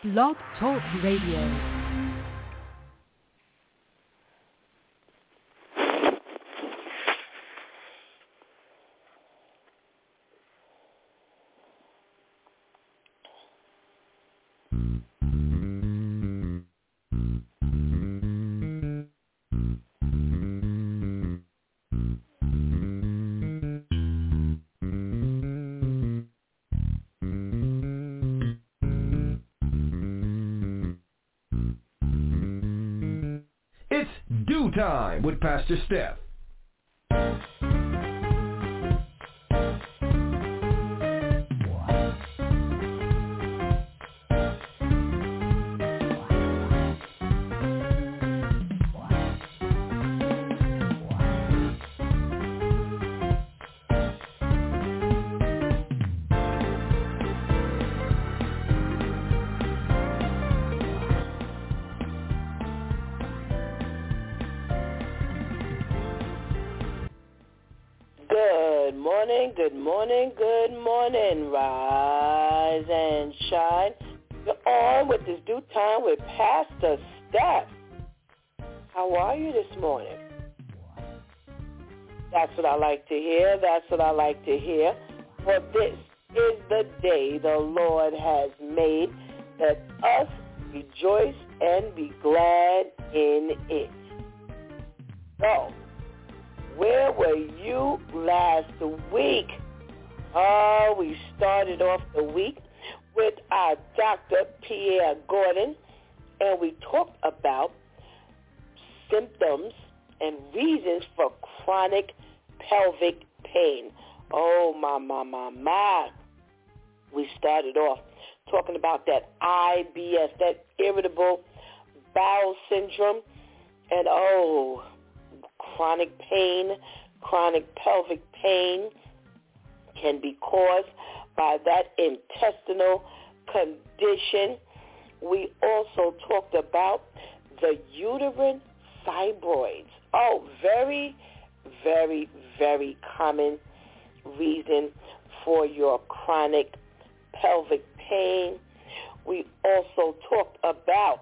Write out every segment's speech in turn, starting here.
Blog Talk Radio. Time with Pastor Steph. Good morning, rise and shine. You're on with this due time with Pastor Steph. How are you this morning? That's what I like to hear. For this is the day the Lord has made. Let us rejoice and be glad in it. So, where were you last week? We started off the week with our Dr. Pierre Gordon, and we talked about symptoms and reasons for chronic pelvic pain. Oh, my. We started off talking about that IBS, that irritable bowel syndrome, and chronic pain, chronic pelvic pain can be caused by that intestinal condition. We also talked about the uterine fibroids. Very, very, very common reason for your chronic pelvic pain. We also talked about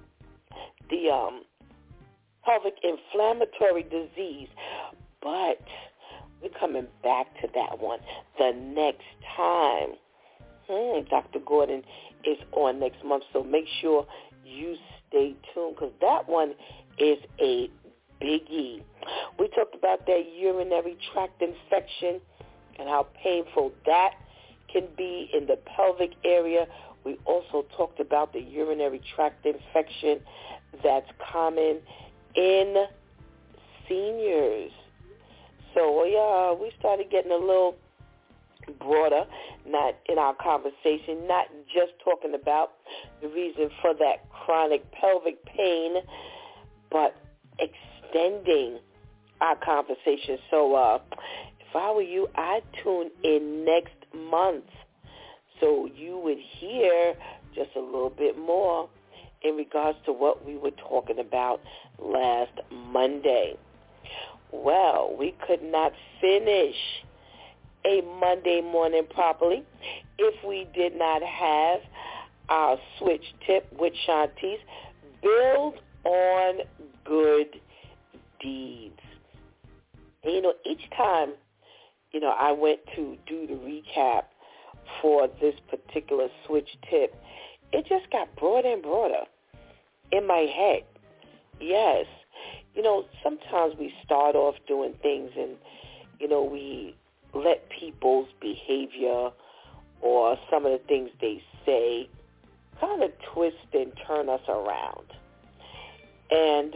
the pelvic inflammatory disease, but we're coming back to that one the next time. Dr. Gordon is on next month, so make sure you stay tuned because that one is a biggie. We talked about that urinary tract infection and how painful that can be in the pelvic area. We also talked about the urinary tract infection that's common in seniors. So we started getting a little broader, not in our conversation, not just talking about the reason for that chronic pelvic pain, but extending our conversation. So if I were you, I'd tune in next month so you would hear just a little bit more in regards to what we were talking about last Monday. Well, we could not finish a Monday morning properly if we did not have our switch tip with Shantice, build on good deeds. And, each time, I went to do the recap for this particular switch tip, it just got broader and broader in my head. Yes. Sometimes we start off doing things and, we let people's behavior or some of the things they say kind of twist and turn us around. And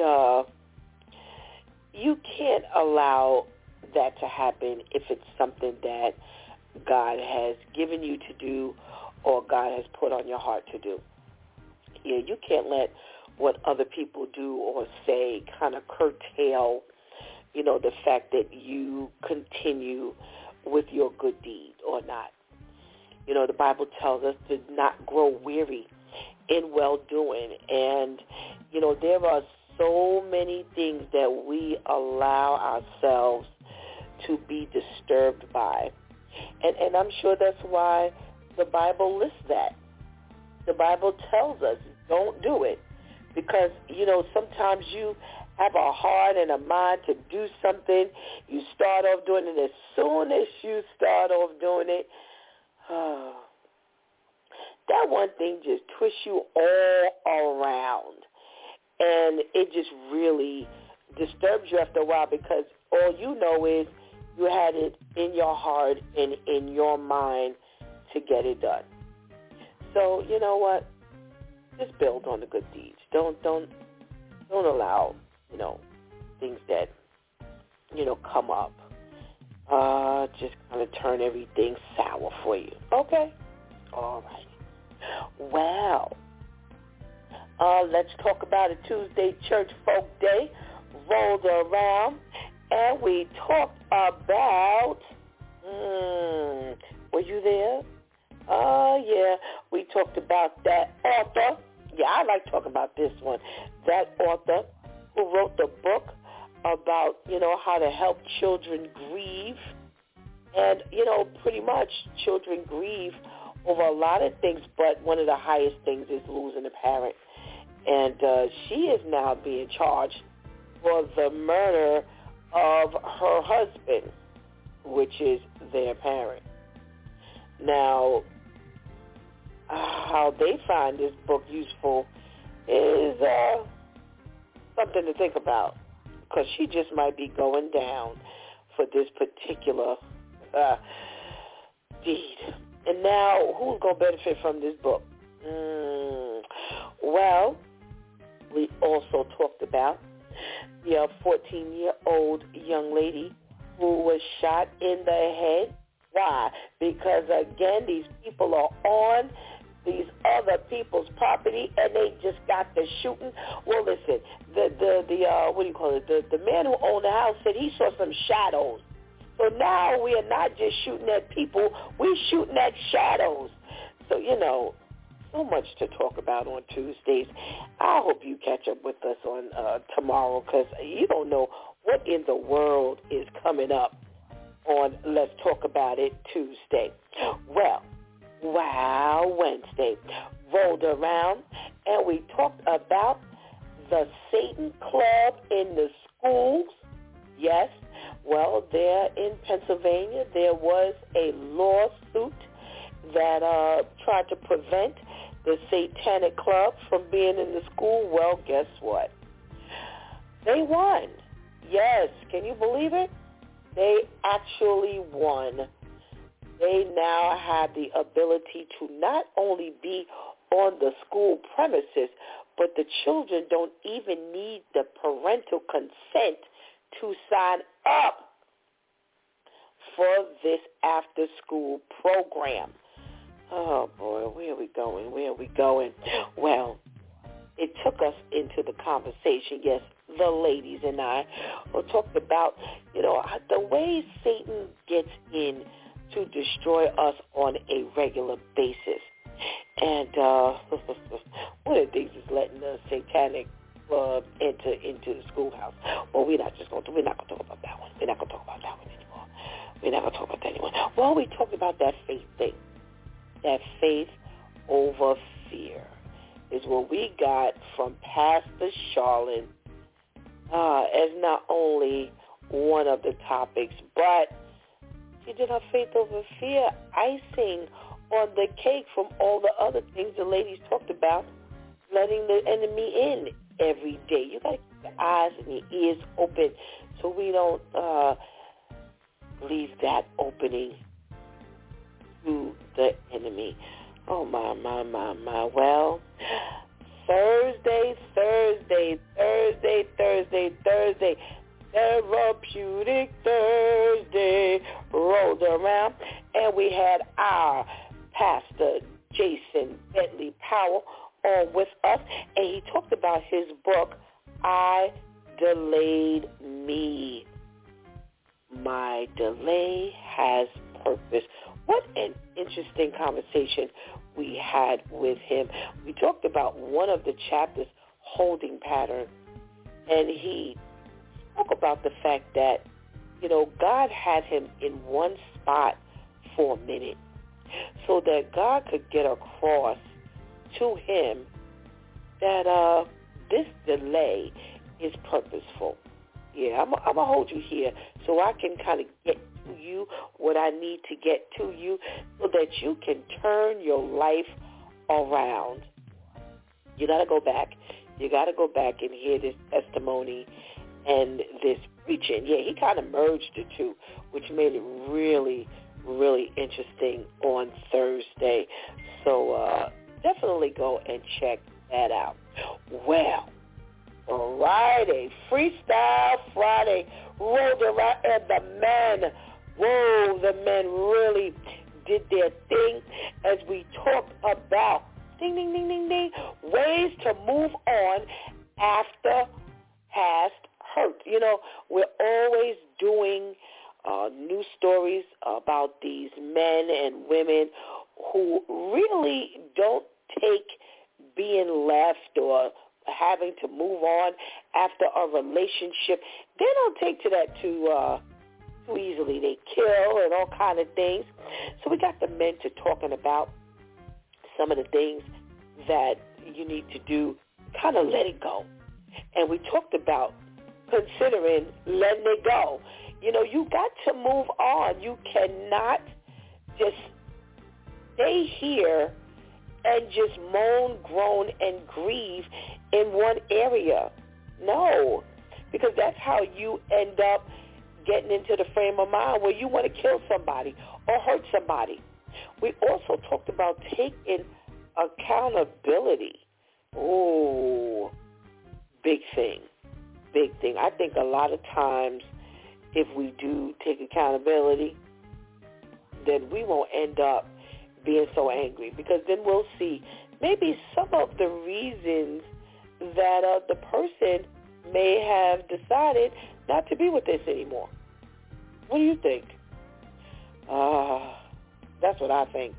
you can't allow that to happen if it's something that God has given you to do or God has put on your heart to do. You can't let what other people do or say kind of curtail, the fact that you continue with your good deed or not. The Bible tells us to not grow weary in well-doing. And, there are so many things that we allow ourselves to be disturbed by. And I'm sure that's why the Bible lists that. The Bible tells us don't do it because, sometimes you have a heart and a mind to do something. You start off doing it. As soon as you start off doing it, that one thing just twists you all around. And it just really disturbs you after a while because all you know is you had it in your heart and in your mind to get it done. So, you know what? Just build on the good deeds. Don't allow, things that, come up. Just kind of turn everything sour for you. Okay? All right. Well, let's talk about a Tuesday Church Folk Day rolled around, and we talked about, were you there? Yeah, we talked about that author. Yeah, I like talking about this one. That author who wrote the book about, how to help children grieve. And, pretty much children grieve over a lot of things, but one of the highest things is losing a parent. And she is now being charged for the murder of her husband, which is their parent. Now, how they find this book useful is something to think about, because she just might be going down for this particular deed. And now, who's going to benefit from this book? Well, we also talked about the 14-year-old young lady who was shot in the head. Why? Because, again, these people are on these other people's property, and they just got the shooting. Well, listen, the man who owned the house said he saw some shadows. So now we are not just shooting at people, we're shooting at shadows. So, so much to talk about on Tuesdays. I hope you catch up with us on tomorrow, because you don't know what in the world is coming up on Let's Talk About It Tuesday. Well, Wow Wednesday rolled around, and we talked about the Satan Club in the schools. Yes, well, there in Pennsylvania, there was a lawsuit that tried to prevent the Satanic Club from being in the school. Well, guess what? They won. Yes, can you believe it? They actually won. They now have the ability to not only be on the school premises, but the children don't even need the parental consent to sign up for this after-school program. Oh, boy, where are we going? Well, it took us into the conversation, yes, the ladies and I talked about, the way Satan gets in to destroy us on a regular basis. And one of the things is letting the Satanic Club enter into the schoolhouse. Well, we're not going to talk about that one. We're not going to talk about that one anymore. We're not going to talk about that anymore. Well, we talked about that faith thing. That faith over fear is what we got from Pastor Charlene as not only one of the topics, but she did her faith over fear icing on the cake from all the other things the ladies talked about, letting the enemy in every day. You got to keep your eyes and your ears open so we don't leave that opening to the enemy. Oh, my. Well, Thursday. Therapeutic Thursday rolled around, and we had our Pastor Jason Bentley Powell on with us, and he talked about his book, I Delayed Me. My delay has purpose. What an interesting conversation we had with him. We talked about one of the chapters, holding pattern, and he spoke about the fact that, God had him in one spot for a minute so that God could get across to him that this delay is purposeful. Yeah, I'm going to hold you here so I can kind of get to you what I need to get to you so that you can turn your life around. You got to go back. You got to go back and hear this testimony and this preaching. Yeah, he kind of merged the two, which made it really, really interesting on Thursday. So definitely go and check that out. Well, Friday, Freestyle Friday rolled around, and the men really did their thing as we talked about ding, ding, ding, ding, ding, ways to move on after past hurt. You know, we're always doing news stories about these men and women who really don't take being left or having to move on after a relationship. They don't take to that too easily. They kill and all kind of things. So we got the men to talking about some of the things that you need to do, kind of let it go. And we talked about considering letting it go. You know, you got to move on. You cannot just stay here and just moan, groan, and grieve in one area. No, because that's how you end up getting into the frame of mind where you want to kill somebody or hurt somebody. We also talked about taking accountability. Oh, big thing. Big thing. I think a lot of times if we do take accountability, then we won't end up being so angry, because then we'll see maybe some of the reasons that the person may have decided not to be with us anymore. What do you think? That's what I think.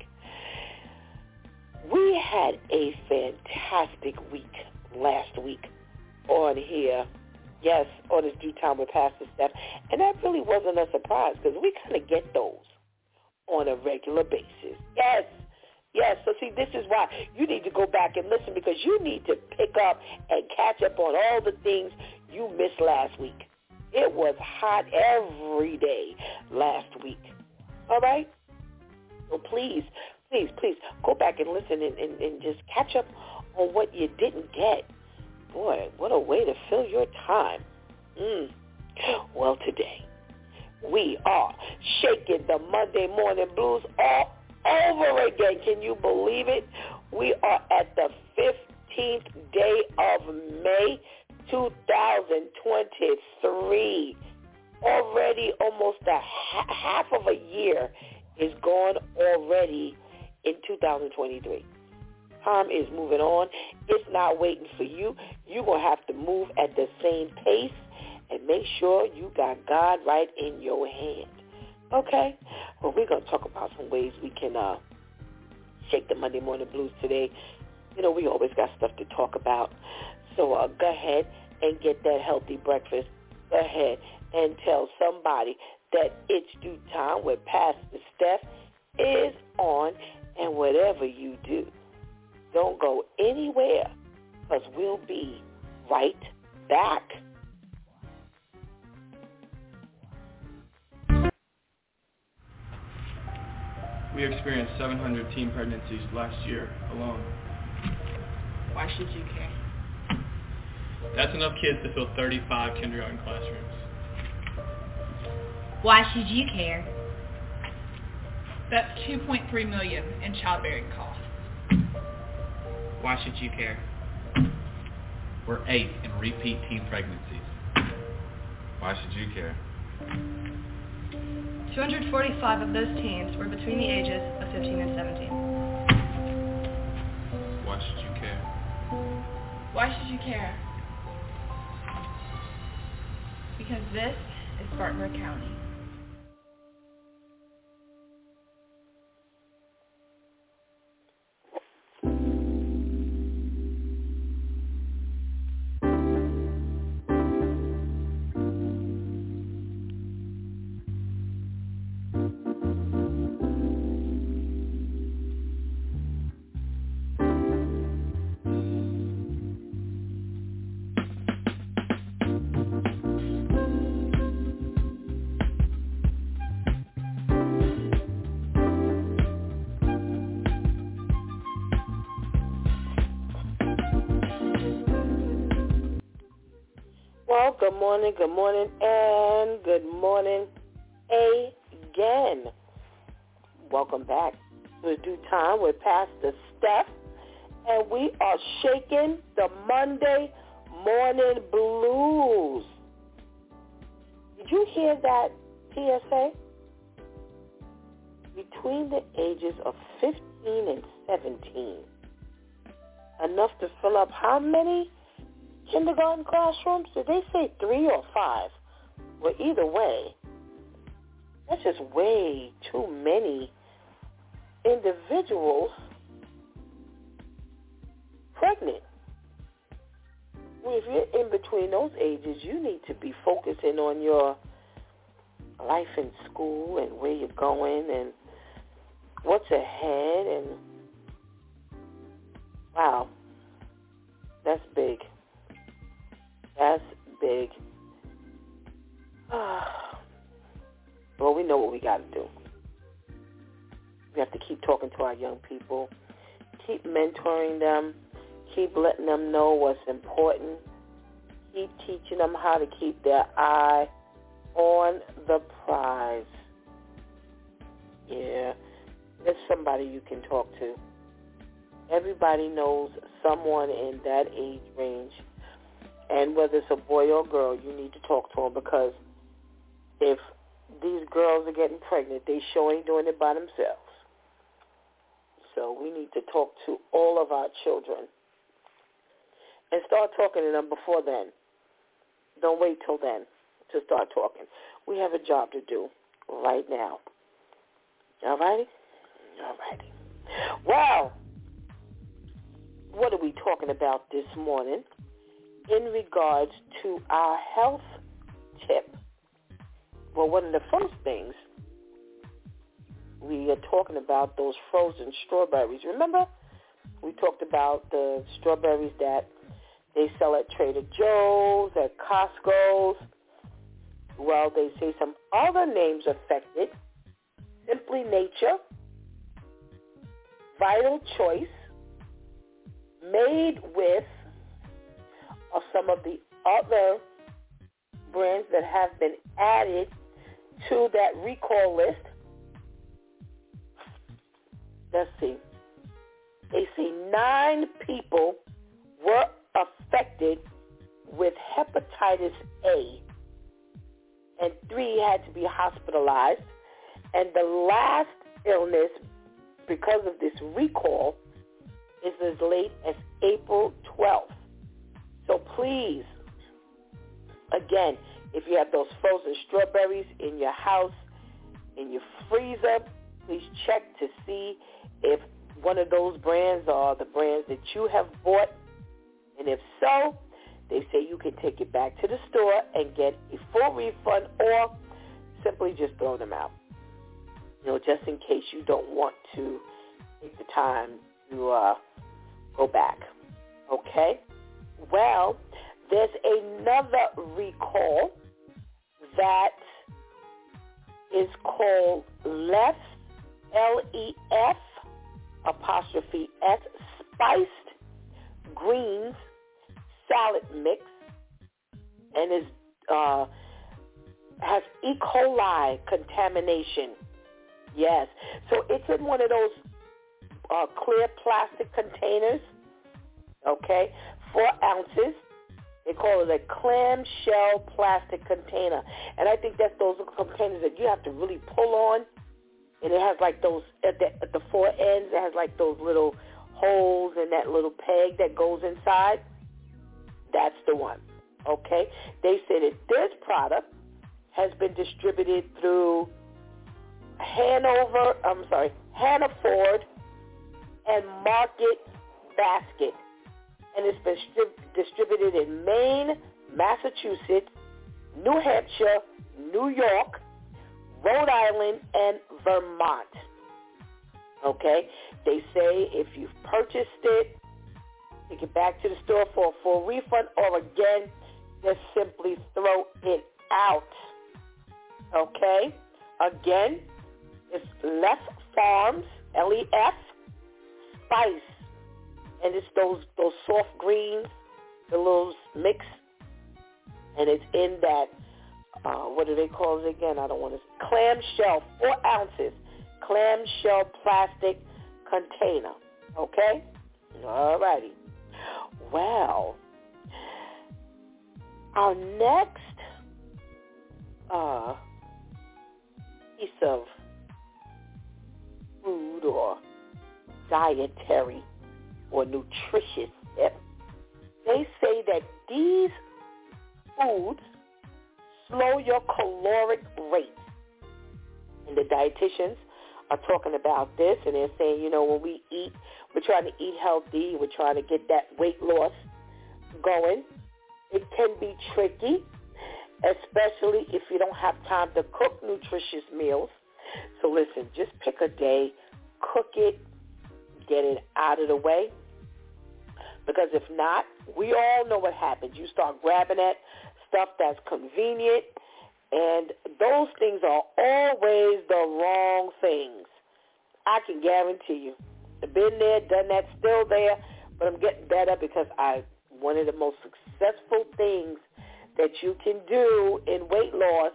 We had a fantastic week last week on here. Yes, on this Due Time with Pastor Steph. And that really wasn't a surprise, because we kind of get those on a regular basis. Yes. So see, this is why you need to go back and listen, because you need to pick up and catch up on all the things you missed last week. It was hot every day last week. All right? So please go back and listen and just catch up on what you didn't get. Boy, what a way to fill your time. Well, today we are shaking the Monday morning blues all over again. Can you believe it? We are at the 15th day of May, 2023. Already almost half of a year is gone already in 2023. Time is moving on. It's not waiting for you. You're going to have to move at the same pace and make sure you got God right in your hand. Okay? Well, we're going to talk about some ways we can shake the Monday morning blues today. You know, we always got stuff to talk about. So go ahead and get that healthy breakfast. Go ahead and tell somebody that it's Due Time with Pastor Steph is on, and whatever you do, don't go anywhere, because we'll be right back. We experienced 700 teen pregnancies last year alone. Why should you care? That's enough kids to fill 35 kindergarten classrooms. Why should you care? That's $2.3 million in childbearing costs. Why should you care? We're 8 in repeat teen pregnancies. Why should you care? 245 of those teens were between the ages of 15 and 17. Why should you care? Why should you care? Because this is Spartanburg County. good morning, and good morning again. Welcome back to Due Time with Pastor Steph, and we are shaking the Monday morning blues. Did you hear that PSA? Between the ages of 15 and 17, enough to fill up how many kindergarten classrooms? Did they say 3 or 5? Well, either way, that's just way too many individuals pregnant. Well, if you're in between those ages, you need to be focusing on your life in school and where you're going and what's ahead. And wow, that's big. That's big. Well, we know what we got to do. We have to keep talking to our young people, keep mentoring them, keep letting them know what's important, keep teaching them how to keep their eye on the prize. Yeah, there's somebody you can talk to. Everybody knows someone in that age range. And whether it's a boy or girl, you need to talk to them, because if these girls are getting pregnant, they sure ain't doing it by themselves. So we need to talk to all of our children and start talking to them before then. Don't wait till then to start talking. We have a job to do right now. All righty? All righty. Well, what are we talking about this morning in regards to our health tip? Well, one of the first things, we are talking about those frozen strawberries. Remember, we talked about the strawberries that they sell at Trader Joe's, at Costco's. Well, they say some other names affected: Simply Nature, Vital Choice, Made With, or some of the other brands that have been added to that recall list. Let's see. They say 9 people were affected with hepatitis A, and 3 had to be hospitalized. And the last illness, because of this recall, is as late as April 12th. So please, again, if you have those frozen strawberries in your house, in your freezer, please check to see if one of those brands are the brands that you have bought. And if so, they say you can take it back to the store and get a full refund, or simply just throw them out. You know, just in case you don't want to take the time to go back. Okay? Well, there's another recall that is called LEF, L-E-F, apostrophe S, spiced greens salad mix, and is has E. coli contamination. Yes. So it's in one of those clear plastic containers, okay, 4 ounces. They call it a clamshell plastic container. And I think that's those containers that you have to really pull on. And it has like those, at the 4 ends, it has like those little holes and that little peg that goes inside. That's the one, okay? They say that this product has been distributed through Hannaford and Market Basket. And it's been distributed in Maine, Massachusetts, New Hampshire, New York, Rhode Island, and Vermont. Okay? They say if you've purchased it, take it back to the store for a full refund, or again, just simply throw it out. Okay? Again, it's Lef Farms, L-E-F, Spice. And it's those soft greens, the little mix and it's in that, what do they call it again? I don't want to, clamshell, 4 ounces, clamshell plastic container, okay? All righty. Well, our next piece of food or dietary or nutritious tip, they say that these foods slow your caloric rate. And the dietitians are talking about this, and they're saying, you know, when we eat, we're trying to eat healthy, we're trying to get that weight loss going. It can be tricky, especially if you don't have time to cook nutritious meals. So listen, just pick a day, cook it, get it out of the way. Because if not, we all know what happens. You start grabbing at stuff that's convenient, and those things are always the wrong things. I can guarantee you. I've been there, done that, still there, but I'm getting better because one of the most successful things that you can do in weight loss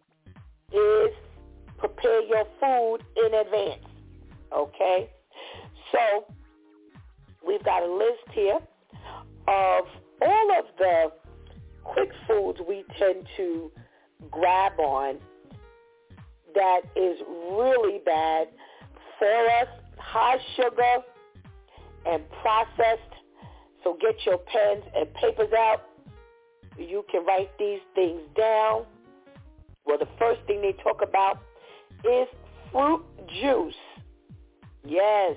is prepare your food in advance, okay? So we've got a list here of all of the quick foods we tend to grab on that is really bad for us, high sugar and processed. So get your pens and papers out. You can write these things down. Well, the first thing they talk about is fruit juice. Yes.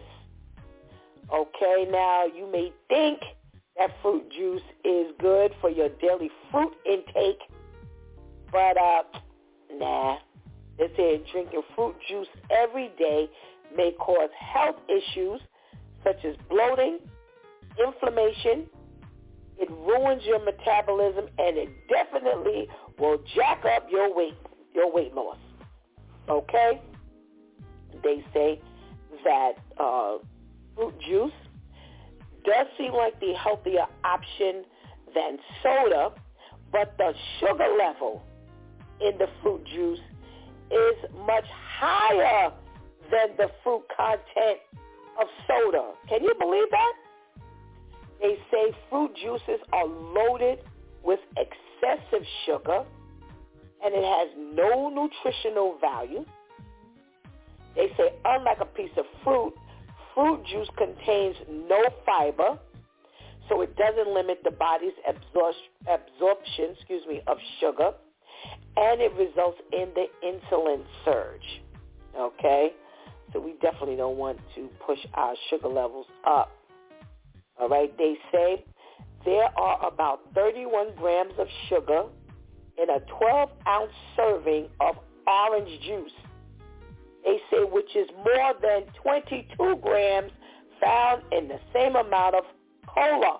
Okay, now you may think that fruit juice is good for your daily fruit intake, but nah. They say drinking fruit juice every day may cause health issues such as bloating, inflammation. It ruins your metabolism, and it definitely will jack up your weight loss. Okay? They say that fruit juice does seem like the healthier option than soda, but the sugar level in the fruit juice is much higher than the fruit content of soda. Can you believe that? They say fruit juices are loaded with excessive sugar, and it has no nutritional value. They say unlike a piece of fruit, fruit juice contains no fiber, so it doesn't limit the body's absorption of sugar, and it results in the insulin surge. Okay? So we definitely don't want to push our sugar levels up. All right? They say there are about 31 grams of sugar in a 12-ounce serving of orange juice. They say which is more than 22 grams found in the same amount of cola.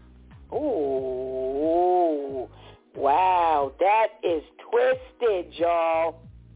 Ooh, wow, that is twisted, y'all.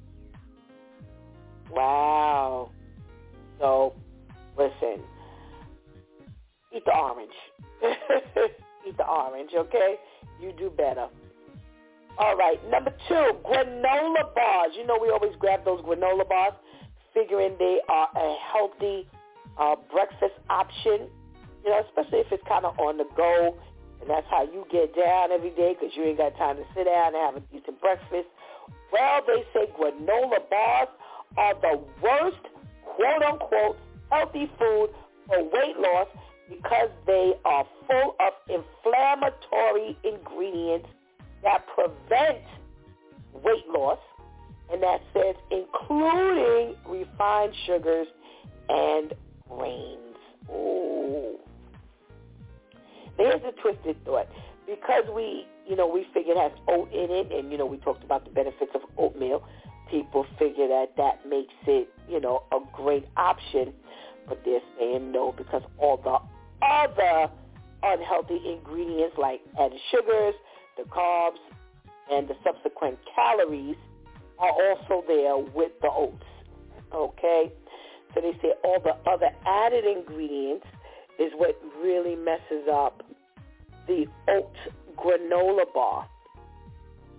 Wow. So, listen, eat the orange. Eat the orange, okay? You do better. All right, number 2, granola bars. You know we always grab those granola bars, figuring they are a healthy breakfast option, you know, especially if it's kind of on the go, and that's how you get down every day because you ain't got time to sit down and have a decent breakfast. Well, they say granola bars are the worst, quote-unquote, healthy food for weight loss because they are full of inflammatory ingredients that prevent weight loss, and that says including refined sugars and grains. Ooh. There's a twisted thought. Because we figured it has oat in it, and, we talked about the benefits of oatmeal, people figure that makes it, a great option, but they're saying no because all the other unhealthy ingredients like added sugars, the carbs, and the subsequent calories are also there with the oats, okay? So they say all the other added ingredients is what really messes up the oat granola bar.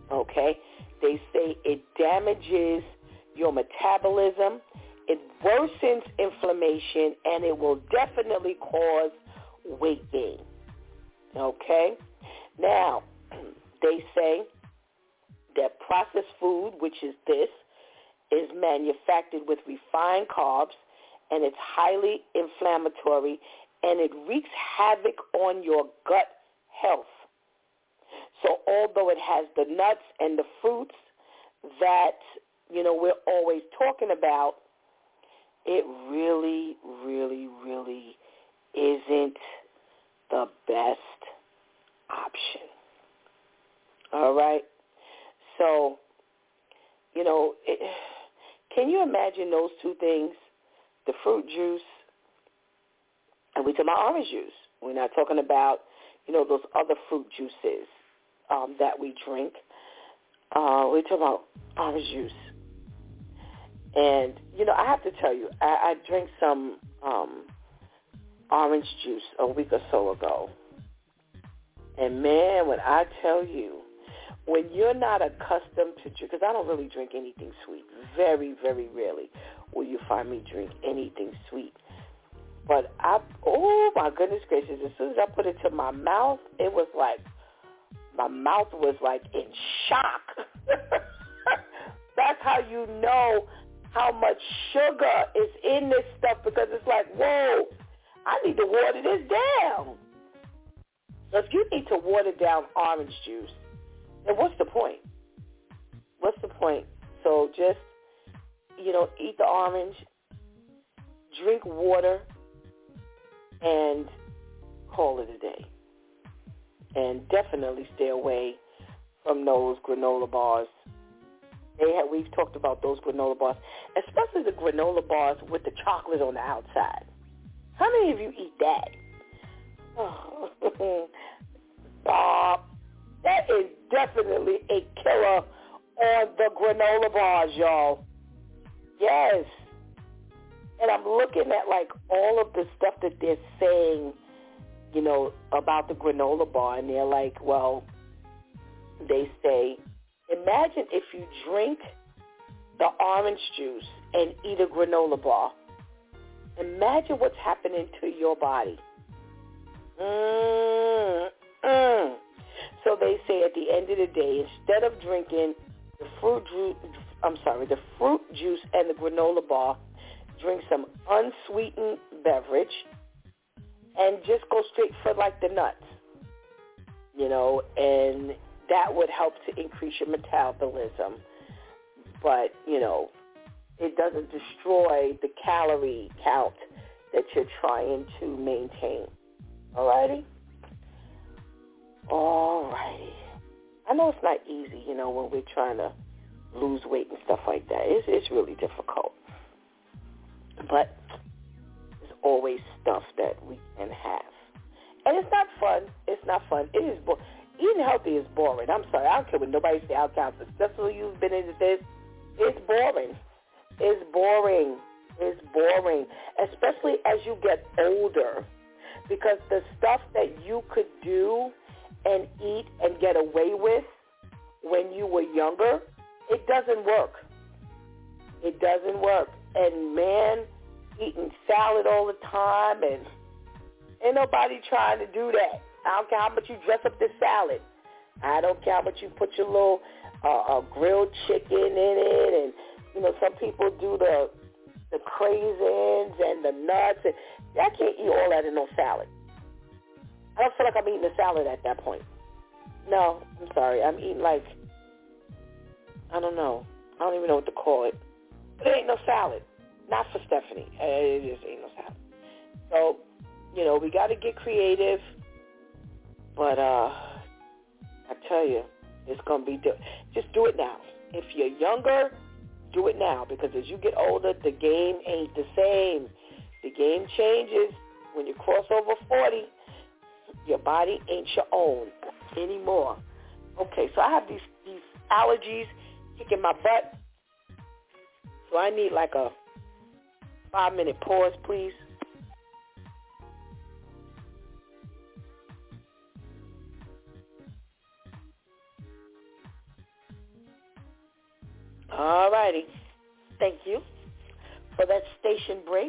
Okay? They say it damages your metabolism, it worsens inflammation, and it will definitely cause weight gain. Okay? Now, they say that processed food, which is this, is manufactured with refined carbs, and it's highly inflammatory, and it wreaks havoc on your gut health. So although it has the nuts and the fruits that, we're always talking about, it really, really, really isn't the best option. All right? So, can you imagine those two things? The fruit juice, and we're talking about orange juice. We're not talking about, those other fruit juices that we drink. We're talking about orange juice. And, I have to tell you, I drank some orange juice a week or so ago. And, man, when I tell you, when you're not accustomed to drink, because I don't really drink anything sweet. Very, very rarely will you find me drink anything sweet. But oh, my goodness gracious, as soon as I put it to my mouth, it was like, my mouth was like in shock. That's how you know how much sugar is in this stuff, because it's like, whoa, I need to water this down. So if you need to water down orange juice, then what's the point? What's the point? So just, eat the orange, drink water, and call it a day. And definitely stay away from those granola bars. We've talked about those granola bars, especially the granola bars with the chocolate on the outside. How many of you eat that? Oh. That is definitely a killer on the granola bars, y'all. Yes. And I'm looking at, all of the stuff that they're saying, about the granola bar. And they're like, well, they say, imagine if you drink the orange juice and eat a granola bar. Imagine what's happening to your body. So they say at the end of the day, instead of drinking the fruit juice and the granola bar, drink some unsweetened beverage and just go straight for the nuts, and that would help to increase your metabolism. But, it doesn't destroy the calorie count that you're trying to maintain. Alrighty? Alrighty. I know it's not easy, when we're trying to lose weight and stuff like that. It's really difficult. But there's always stuff that we can have. And it's not fun. It's not fun. It is eating healthy is boring. I'm sorry. I don't care what nobody say out there. Especially you've been into this. It's boring. It's boring. It's boring. Especially as you get older. Because the stuff that you could do and eat and get away with when you were younger, it doesn't work. It doesn't work. And, man, eating salad all the time, and ain't nobody trying to do that. I don't care how much you dress up this salad. I don't care how much you put your little grilled chicken in it, and, some people do the craisins and the nuts. And I can't eat all that in no salad. I don't feel like I'm eating a salad at that point. No, I'm sorry. I'm eating I don't know. I don't even know what to call it. But it ain't no salad. Not for Stephanie. It just ain't no salad. So, we got to get creative. But I tell you, it's going to be just do it now. If you're younger, do it now. Because as you get older, the game ain't the same. The game changes. When you cross over 40, your body ain't your own anymore. Okay, so I have these allergies kicking my butt. So I need a 5-minute pause, please. All righty. Thank you for that station break.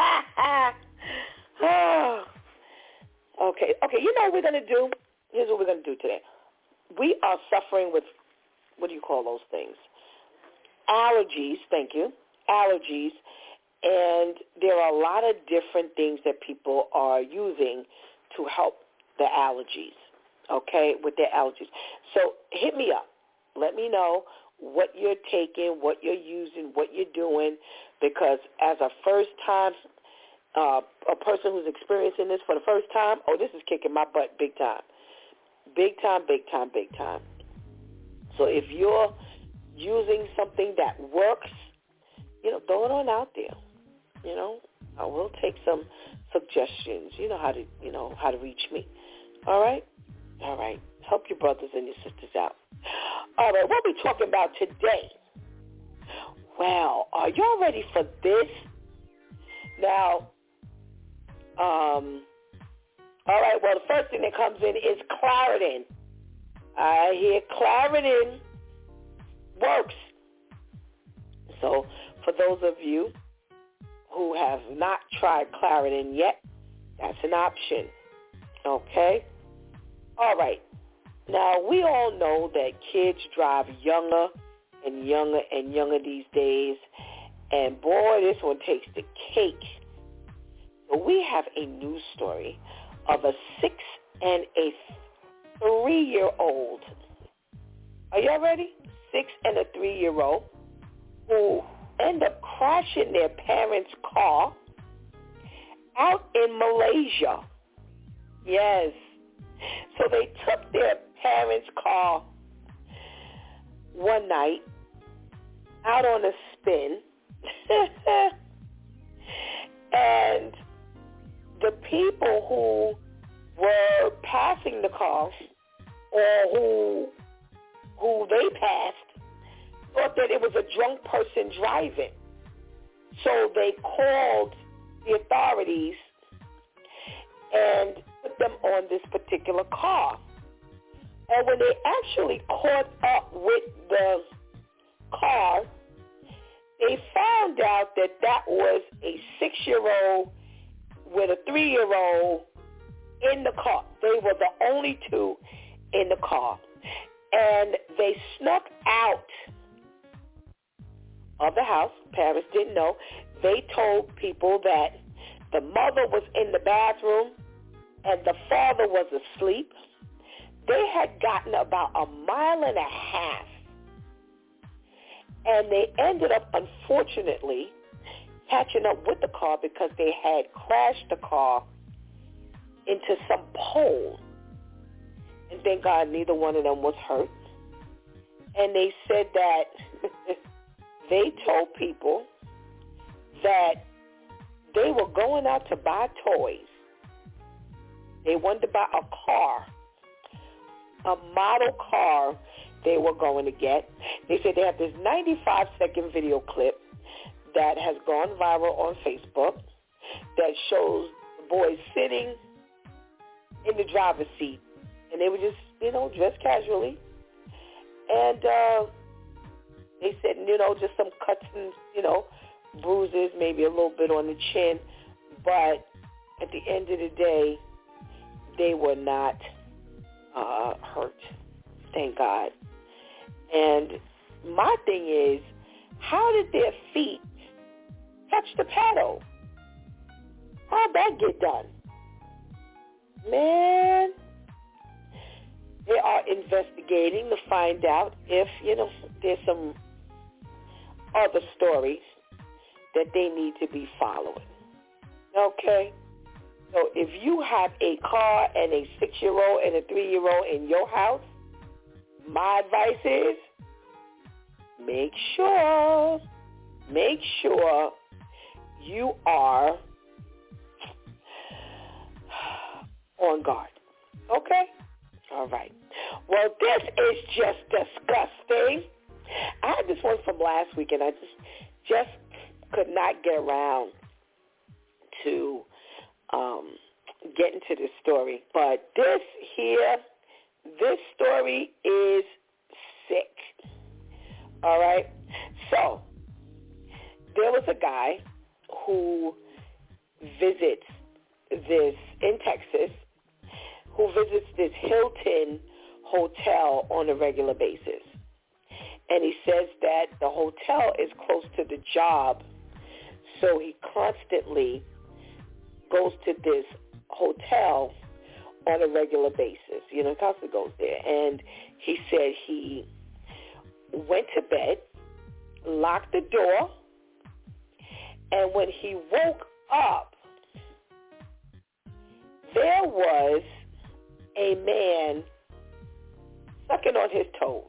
Okay, you know what we're going to do? Here's what we're going to do today. We are suffering with, what do you call those things? Allergies, thank you. Allergies. And there are a lot of different things that people are using to help the allergies, okay, with their allergies. So hit me up. Let me know what you're taking, what you're using, what you're doing, because as a first-time, a person who's experiencing this for the first time, this is kicking my butt big time. Big time, big time, big time. So if you're using something that works, throw it on out there. I will take some suggestions. You know how to reach me. All right? Help your brothers and your sisters out. All right, what are we talking about today? Well, are y'all ready for this? Now, all right, well, the first thing that comes in is Claritin. I hear Claritin works. So for those of you who have not tried Claritin yet, that's an option. Okay? All right. Now, we all know that kids drive younger and younger and younger these days. And, boy, this one takes the cake. But we have a news story of a 6 and a 3-year-old. Are y'all ready? 6 and a 3-year-old who end up crashing their parents' car out in Malaysia. Yes. So they took their parents' car one night out on a spin, and the people who were passing the car, or who they passed, thought that it was a drunk person driving. So they called the authorities and put them on this particular car. And when they actually caught up with the car, they found out that that was a 6-year-old with a 3-year-old in the car. They were the only two in the car. And they snuck out of the house. Parents didn't know. They told people that the mother was in the bathroom and the father was asleep. They had gotten about 1.5 miles, and they ended up, unfortunately, catching up with the car because they had crashed the car into some pole. And thank God neither one of them was hurt. And they said that they told people that they were going out to buy toys. They wanted to buy a car, a model car they were going to get. They said they have this 95-second video clip that has gone viral on Facebook that shows the boys sitting in the driver's seat. And they were just, dressed casually. And they said, just some cuts and, bruises, maybe a little bit on the chin. But at the end of the day, they were not hurt. Thank God. And my thing is, how did their feet touch the pedal? How'd that get done? Man, they are investigating to find out if, there's some other stories that they need to be following. Okay? So if you have a car and a 6-year-old and a 3-year-old in your house, my advice is make sure you are on guard. Okay? All right. Well, this is just disgusting. I had this one from last week, and I just could not get around to get into this story. But this story is sick. All right? So, there was a guy who visits this, in Texas, who visits this Hilton hotel on a regular basis. And he says that the hotel is close to the job, so he constantly goes to this hotel on a regular basis. You know, he constantly goes there. And he said he went to bed, locked the door, and when he woke up, there was a man sucking on his toes.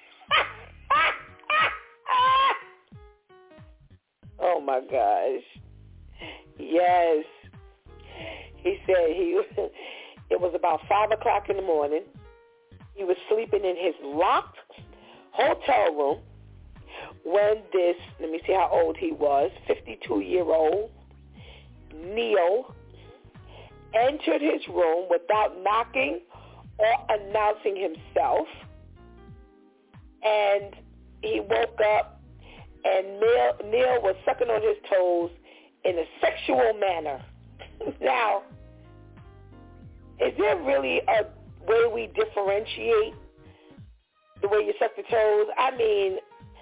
Oh my gosh. Yes. He said it was about 5 o'clock in the morning. He was sleeping in his locked hotel room when this, let me see how old he was, 52-year-old Neil entered his room without knocking or announcing himself. And he woke up, and Neil was sucking on his toes in a sexual manner. Now, is there really a way we differentiate the way you suck the toes? I mean,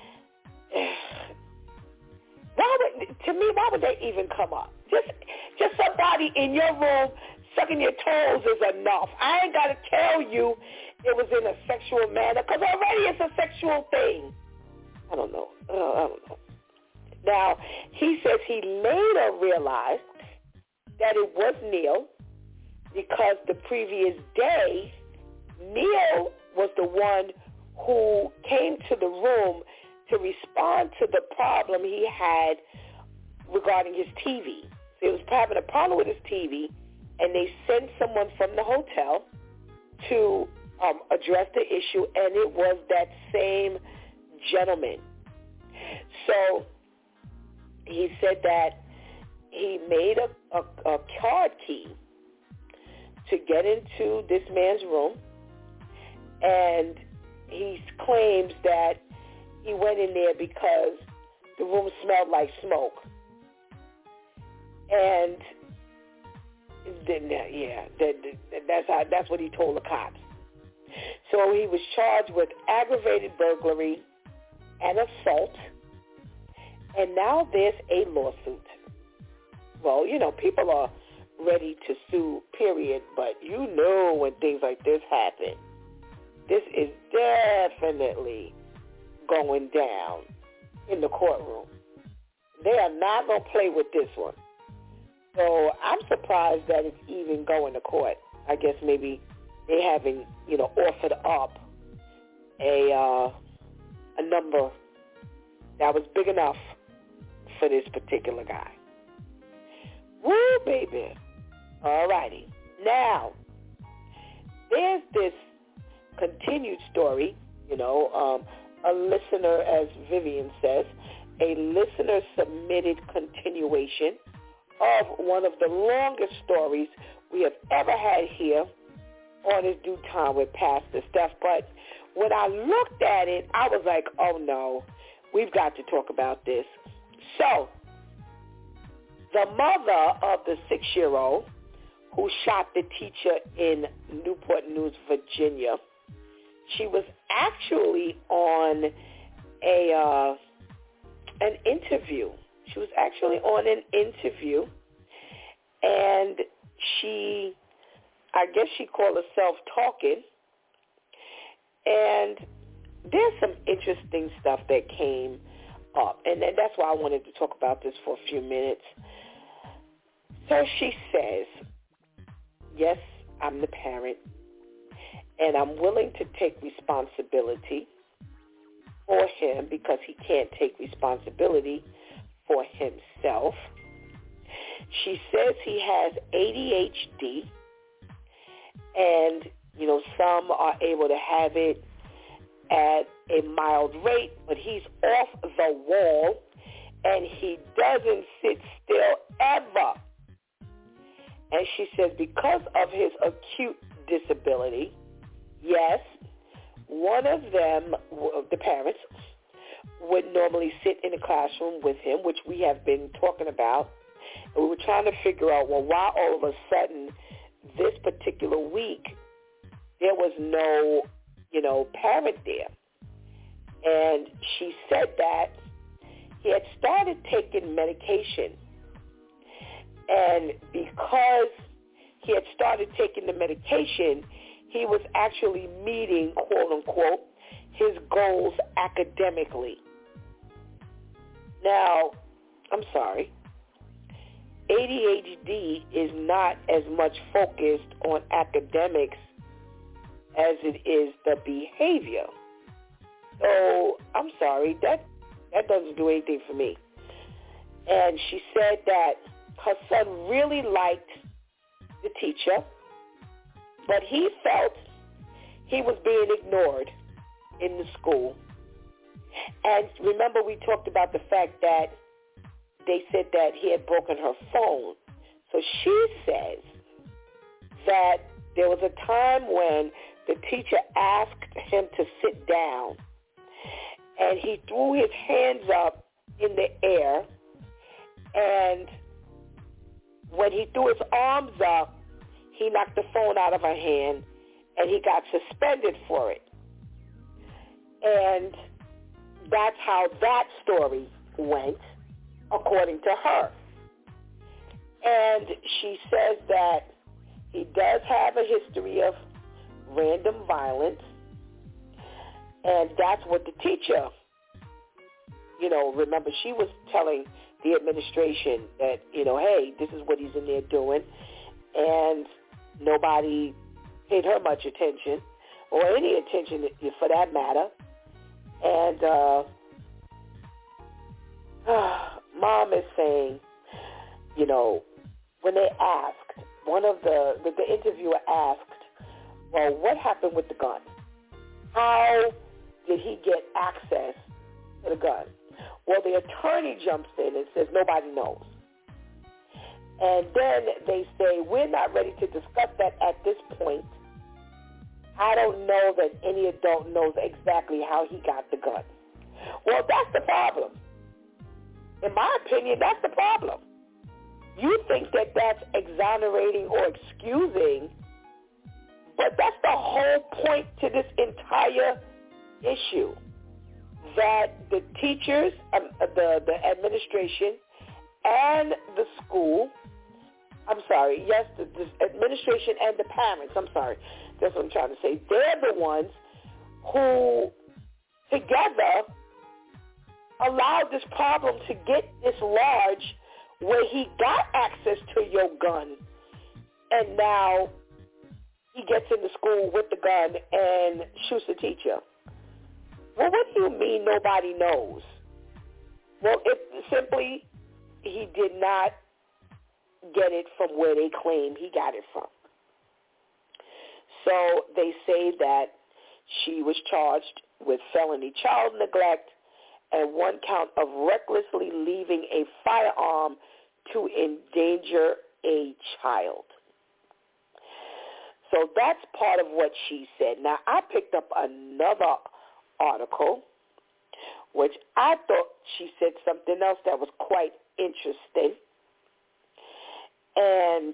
why would they even come up? Just somebody in your room sucking your toes is enough. I ain't got to tell you it was in a sexual manner, because already it's a sexual thing. I don't know. Now, he says he later realized that it was Neil because the previous day, Neil was the one who came to the room to respond to the problem he had regarding his TV. So he was having a problem with his TV, and they sent someone from the hotel to address the issue, and it was that same gentleman. So he said that he made a card key to get into this man's room, and he claims that he went in there because the room smelled like smoke. And that's what he told the cops. So he was charged with aggravated burglary and assault, and now there's a lawsuit. Well, you know, people are ready to sue, period, but you know when things like this happen, this is definitely going down in the courtroom. They are not going to play with this one. So I'm surprised that it's even going to court. I guess maybe they haven't, offered up a number that was big enough for this particular guy. Woo, baby. All righty. Now, there's this continued story, a listener, as Vivian says, a listener submitted continuation of one of the longest stories we have ever had here on His Due Time with Pastor Steph. But when I looked at it, I was like, oh no, we've got to talk about this. So, the mother of the 6-year-old who shot the teacher in Newport News, Virginia, she was actually on an interview. She was actually on an interview, and I guess she called herself talking, and there's some interesting stuff that came up, and that's why I wanted to talk about this for a few minutes. So she says, yes, I'm the parent, and I'm willing to take responsibility for him because he can't take responsibility for himself. She says he has ADHD, and, some are able to have it at a mild rate, but he's off the wall, and he doesn't sit still ever. And she says because of his acute disability, yes, one of them, the parents, would normally sit in the classroom with him, which we have been talking about. And we were trying to figure out, well, why all of a sudden this particular week there was no, parent there. And she said that he had started taking medication. And because he had started taking the medication, he was actually meeting, quote unquote, his goals academically. Now, I'm sorry, ADHD is not as much focused on academics as it is the behavior. So, I'm sorry, that doesn't do anything for me. And she said that her son really liked the teacher, but he felt he was being ignored in the school. And remember, we talked about the fact that they said that he had broken her phone. So she says that there was a time when the teacher asked him to sit down, and he threw his hands up in the air, and when he threw his arms up, he knocked the phone out of her hand, and he got suspended for it. And that's how that story went, according to her. And she says that he does have a history of random violence, and that's what the teacher, remember, she was telling the administration that, hey, this is what he's in there doing, and nobody paid her much attention, or any attention for that matter. And Mom is saying, when they asked, one of the interviewer asked, well, what happened with the gun? How did he get access to the gun? Well, the attorney jumps in and says nobody knows. And then they say, we're not ready to discuss that at this point. I don't know that any adult knows exactly how he got the gun. Well, that's the problem. In my opinion, that's the problem. You think that that's exonerating or excusing, but that's the whole point to this entire issue, that the teachers, the administration, and the school, the administration and the parents, that's what I'm trying to say, they're the ones who together allowed this problem to get this large, where he got access to your gun, and now he gets into school with the gun and shoots the teacher. Well, what do you mean nobody knows? Well, simply he did not get it from where they claim he got it from. So they say that she was charged with felony child neglect and one count of recklessly leaving a firearm to endanger a child. So that's part of what she said. Now, I picked up another article, which I thought she said something else that was quite interesting. And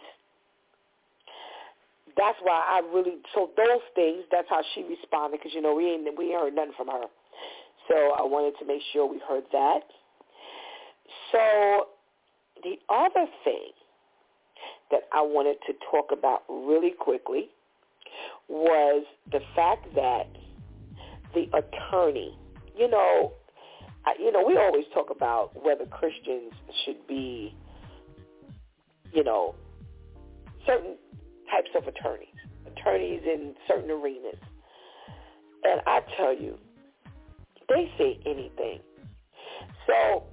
that's why so those things, that's how she responded, because, we heard nothing from her. So I wanted to make sure we heard that. So the other thing that I wanted to talk about really quickly was the fact that the attorney, we always talk about whether Christians should be, certain types of attorneys in certain arenas. And I tell you, they say anything. So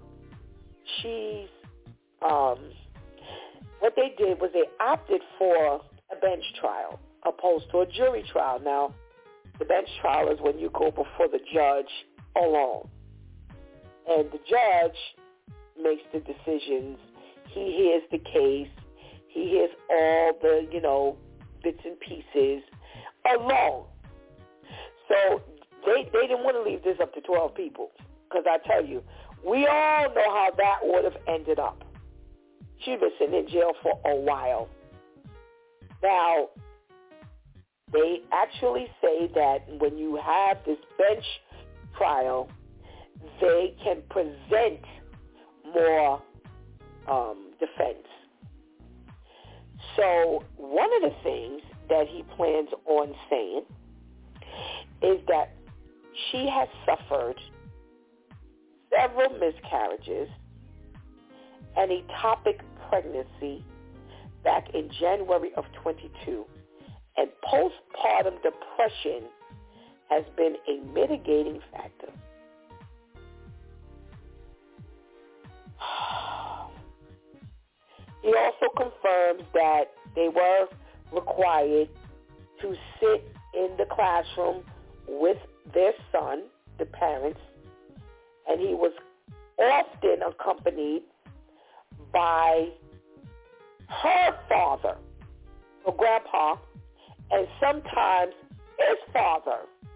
what they did was they opted for a bench trial opposed to a jury trial. Now, the bench trial is when you go before the judge alone. And the judge makes the decisions. He hears the case. He hears all the, bits and pieces alone. So they didn't want to leave this up to 12 people. Because I tell you, we all know how that would have ended up. She'd been sitting in jail for a while. Now, they actually say that when you have this bench trial, they can present more defense. So one of the things that he plans on saying is that she has suffered several miscarriages, an ectopic pregnancy back in January of 22, and postpartum depression has been a mitigating factor. He also confirms that they were required to sit in the classroom with their son, the parents, and he was often accompanied by her father, or grandpa, and sometimes his father.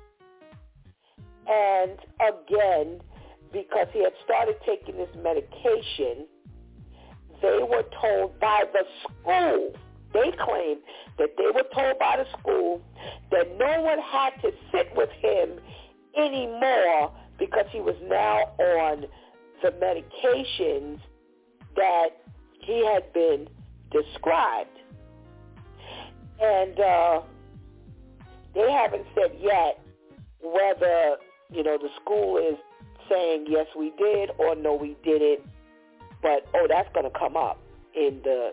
And again, because he had started taking this medication, they were told by the school, they claimed that they were told by the school that no one had to sit with him anymore because he was now on the medications that he had been described. And they haven't said yet whether, the school is saying yes we did or no we didn't. But that's going to come up in the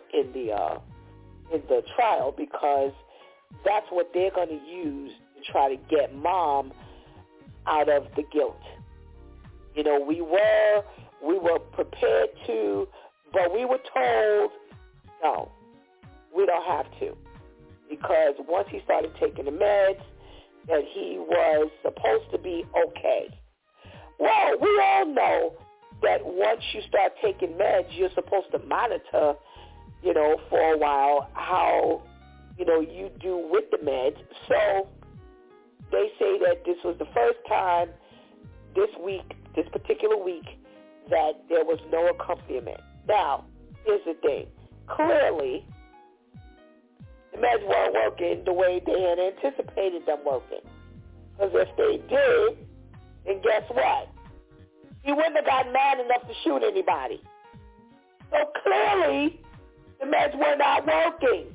trial, because that's what they're going to use to try to get mom out of the guilt. We were prepared to, but we were told no, we don't have to, because once he started taking the meds, that he was supposed to be okay. Well, we all know that once you start taking meds, you're supposed to monitor, for a while how, you do with the meds. So they say that this was the first time this particular week, that there was no accompaniment. Now, here's the thing. Clearly, the meds weren't working the way they had anticipated them working. Because if they did, then guess what? He wouldn't have gotten mad enough to shoot anybody. So clearly, the meds were not working.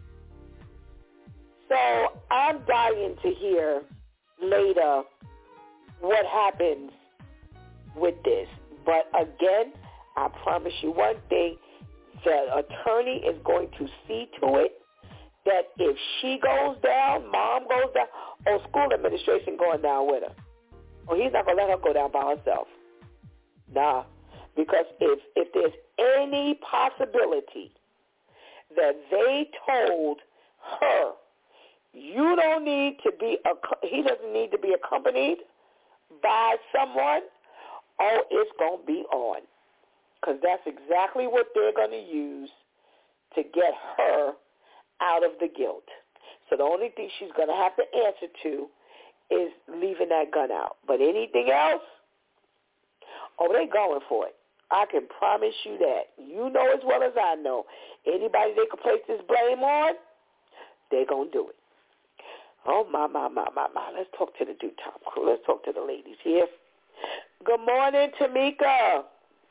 So I'm dying to hear later what happens with this. But again, I promise you one thing, the attorney is going to see to it that if she goes down, mom goes down, school administration going down with her. He's not going to let her go down by herself. Nah, because if there's any possibility that they told her, you don't need to be, he doesn't need to be accompanied by someone, it's going to be on. Because that's exactly what they're going to use to get her out of the guilt. So the only thing she's going to have to answer to is leaving that gun out. But anything else, they going for it. I can promise you that. You know as well as I know. Anybody they can place this blame on, they're going to do it. Oh, my. Let's talk to the DEW Time crew. Let's talk to the ladies here. Good morning, Tamika.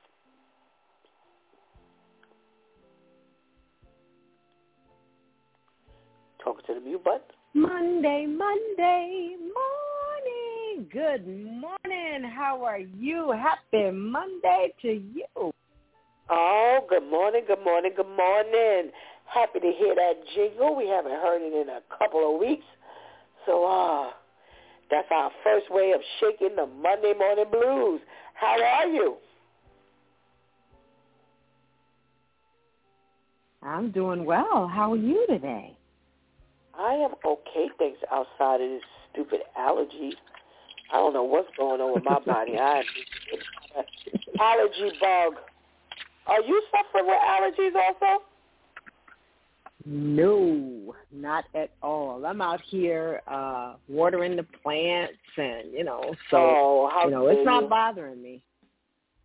Talking to the mute button. Monday morning. Good morning. How are you? Happy Monday to you. Oh, good morning. Happy to hear that jingle. We haven't heard it in a couple of weeks. So that's our first way of shaking the Monday morning blues. How are you? I'm doing well. How are you today? I am okay, thanks, outside of this stupid allergy. I don't know what's going on with my body. I have an allergy bug. Are you suffering with allergies also? No, not at all. I'm out here watering the plants and, so, it's not bothering me.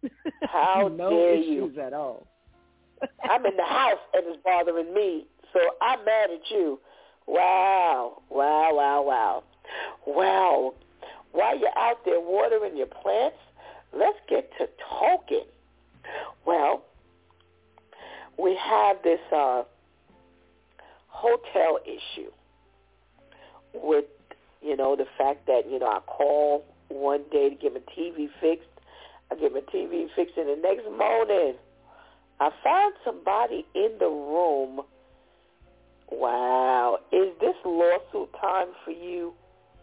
How no dare issues you? at all. I'm in the house and it's bothering me, so I'm mad at you. Wow. Well, while you're out there watering your plants, let's get to talking. Well, we have this hotel issue with, the fact that, I call one day to get my TV fixed. I get my TV fixed, and the next morning I found somebody in the room. Wow. Is this lawsuit time for you?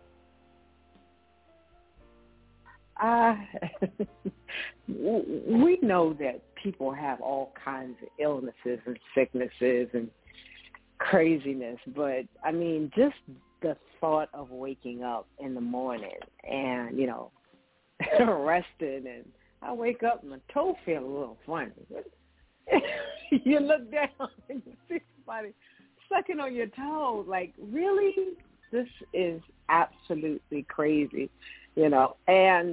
We know that people have all kinds of illnesses and sicknesses and craziness, but, I mean, just the thought of waking up in the morning and, rested, and I wake up and my toe feels a little funny. You look down and you see somebody sucking on your toe. Like, really? This is absolutely crazy, And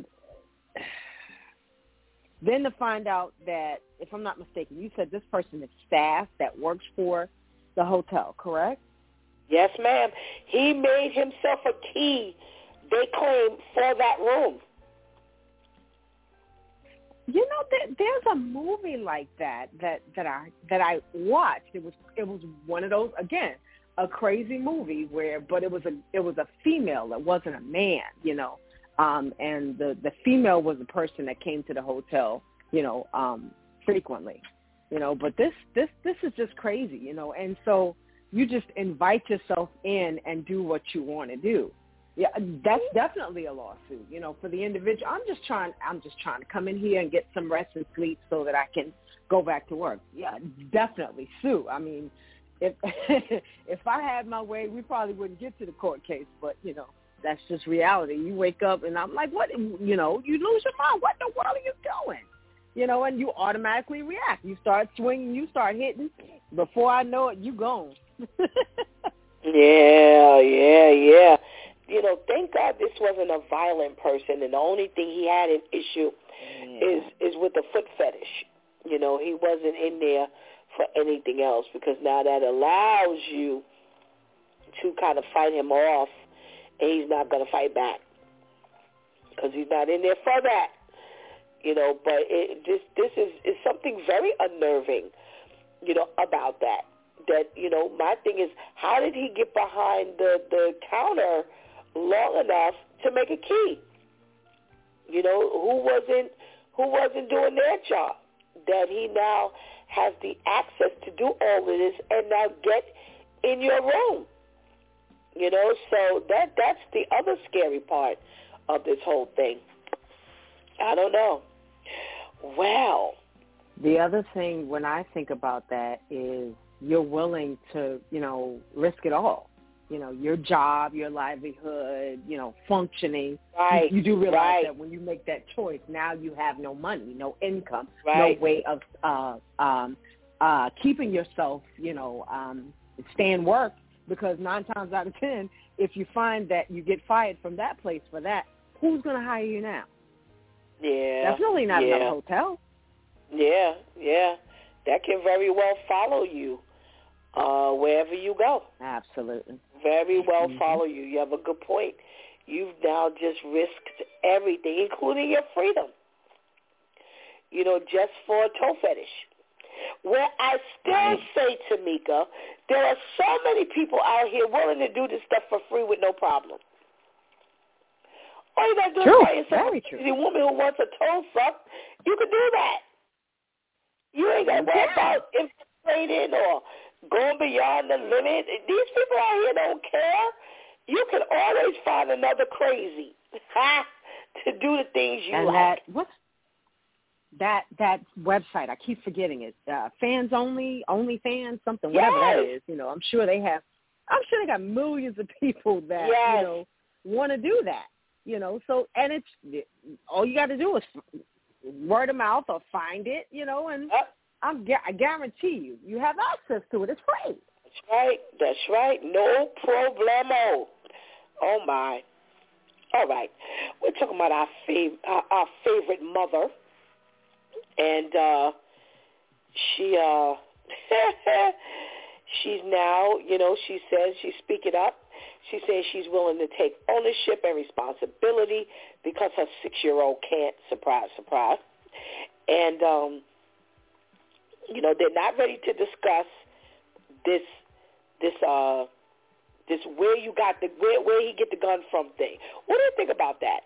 then to find out that, if I'm not mistaken, you said this person is staff that works for the hotel, correct? Yes, ma'am. He made himself a key, they claim, for that room. There's a movie like that I watched. It was one of those, again, a crazy movie but it was a female. It wasn't a man, and the female was the person that came to the hotel, frequently, but this is just crazy, and so you just invite yourself in and do what you want to do. Yeah, that's definitely a lawsuit, for the individual. I'm just trying to come in here and get some rest and sleep so that I can go back to work. Yeah, definitely sue. I mean, if I had my way, we probably wouldn't get to the court case, but, that's just reality. You wake up and I'm like, what, you lose your mind. What in the world are you doing? And you automatically react. You start swinging, you start hitting. Before I know it, you gone. Yeah. Thank God this wasn't a violent person, and the only thing he had an issue is with the foot fetish. He wasn't in there for anything else, because now that allows you to kind of fight him off, and he's not going to fight back because he's not in there for that. But this is something very unnerving, about that. That, my thing is, how did he get behind the counter long enough to make a key? Who wasn't doing their job, that he now has the access to do all of this and now get in your room? So that's the other scary part of this whole thing. I don't know. Well, the other thing when I think about that is you're willing to, risk it all. Your job, your livelihood, functioning. Right. You do realize that when you make that choice, now you have no money, no income, no way of keeping yourself, stay in work, because 9 times out of 10, if you find that you get fired from that place for that, who's going to hire you now? Yeah. That's really not another hotel. Yeah. That can very well follow you wherever you go. Absolutely. Very well follow you. You have a good point. You've now just risked everything, including your freedom, just for a toe fetish. Where I still say, Tamika, there are so many people out here willing to do this stuff for free with no problem. All you got to do is find yourself a crazy woman who wants a toe sucked. You can do that. You ain't got to worry about infiltrating or going beyond the limit. These people out here don't care. You can always find another crazy to do the things you like. That website, I keep forgetting it. Fans Only something, whatever that is. I'm sure they got millions of people that want to do that. So, and it's all you got to do is word of mouth or find it, and I guarantee you have access to it. It's free. That's right. No problemo. Oh my. All right. We're talking about our favorite mother. And she's now, she says she's speaking up. She says she's willing to take ownership and responsibility because her 6-year-old can't. Surprise, surprise. And, they're not ready to discuss this where you got where he get the gun from thing. What do you think about that?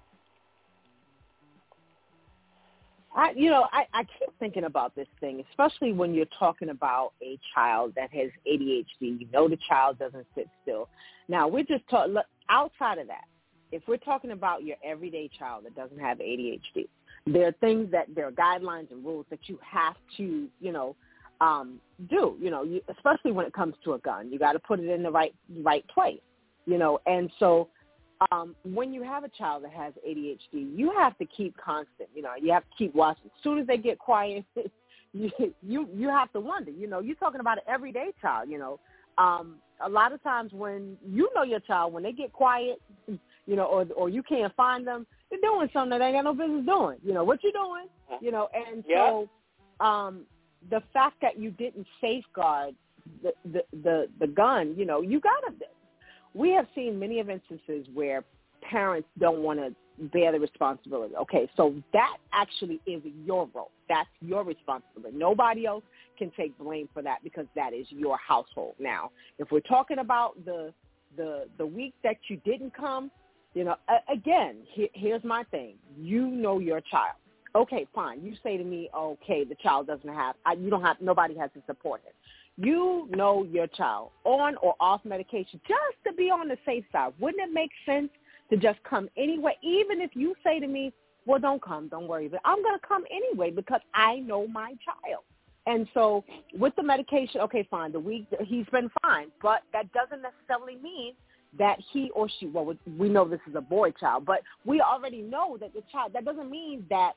I keep thinking about this thing, especially when you're talking about a child that has ADHD. The child doesn't sit still. Now, we're just outside of that. If we're talking about your everyday child that doesn't have ADHD, there are guidelines and rules that you have to, do. Especially when it comes to a gun, you got to put it in the right place. And so. When you have a child that has ADHD, you have to keep constant. You have to keep watching. As soon as they get quiet, you have to wonder. You're talking about an everyday child. A lot of times when your child, when they get quiet, or you can't find them, they're doing something that they ain't got no business doing. What you doing? And so the fact that you didn't safeguard the gun, you gotta. We have seen many of instances where parents don't want to bear the responsibility. Okay, so that actually is your role. That's your responsibility. Nobody else can take blame for that because that is your household. Now, if we're talking about the week that you didn't come, again, here's my thing. Your child. Okay, fine. You say to me, okay, the child doesn't have, nobody has to support him. Your child on or off medication just to be on the safe side. Wouldn't it make sense to just come anyway? Even if you say to me, well, don't come, don't worry, but I'm going to come anyway because I know my child. And so with the medication, okay, fine, the week he's been fine, but that doesn't necessarily mean that he or she, well, we know this is a boy child, but we already know that the child, that doesn't mean that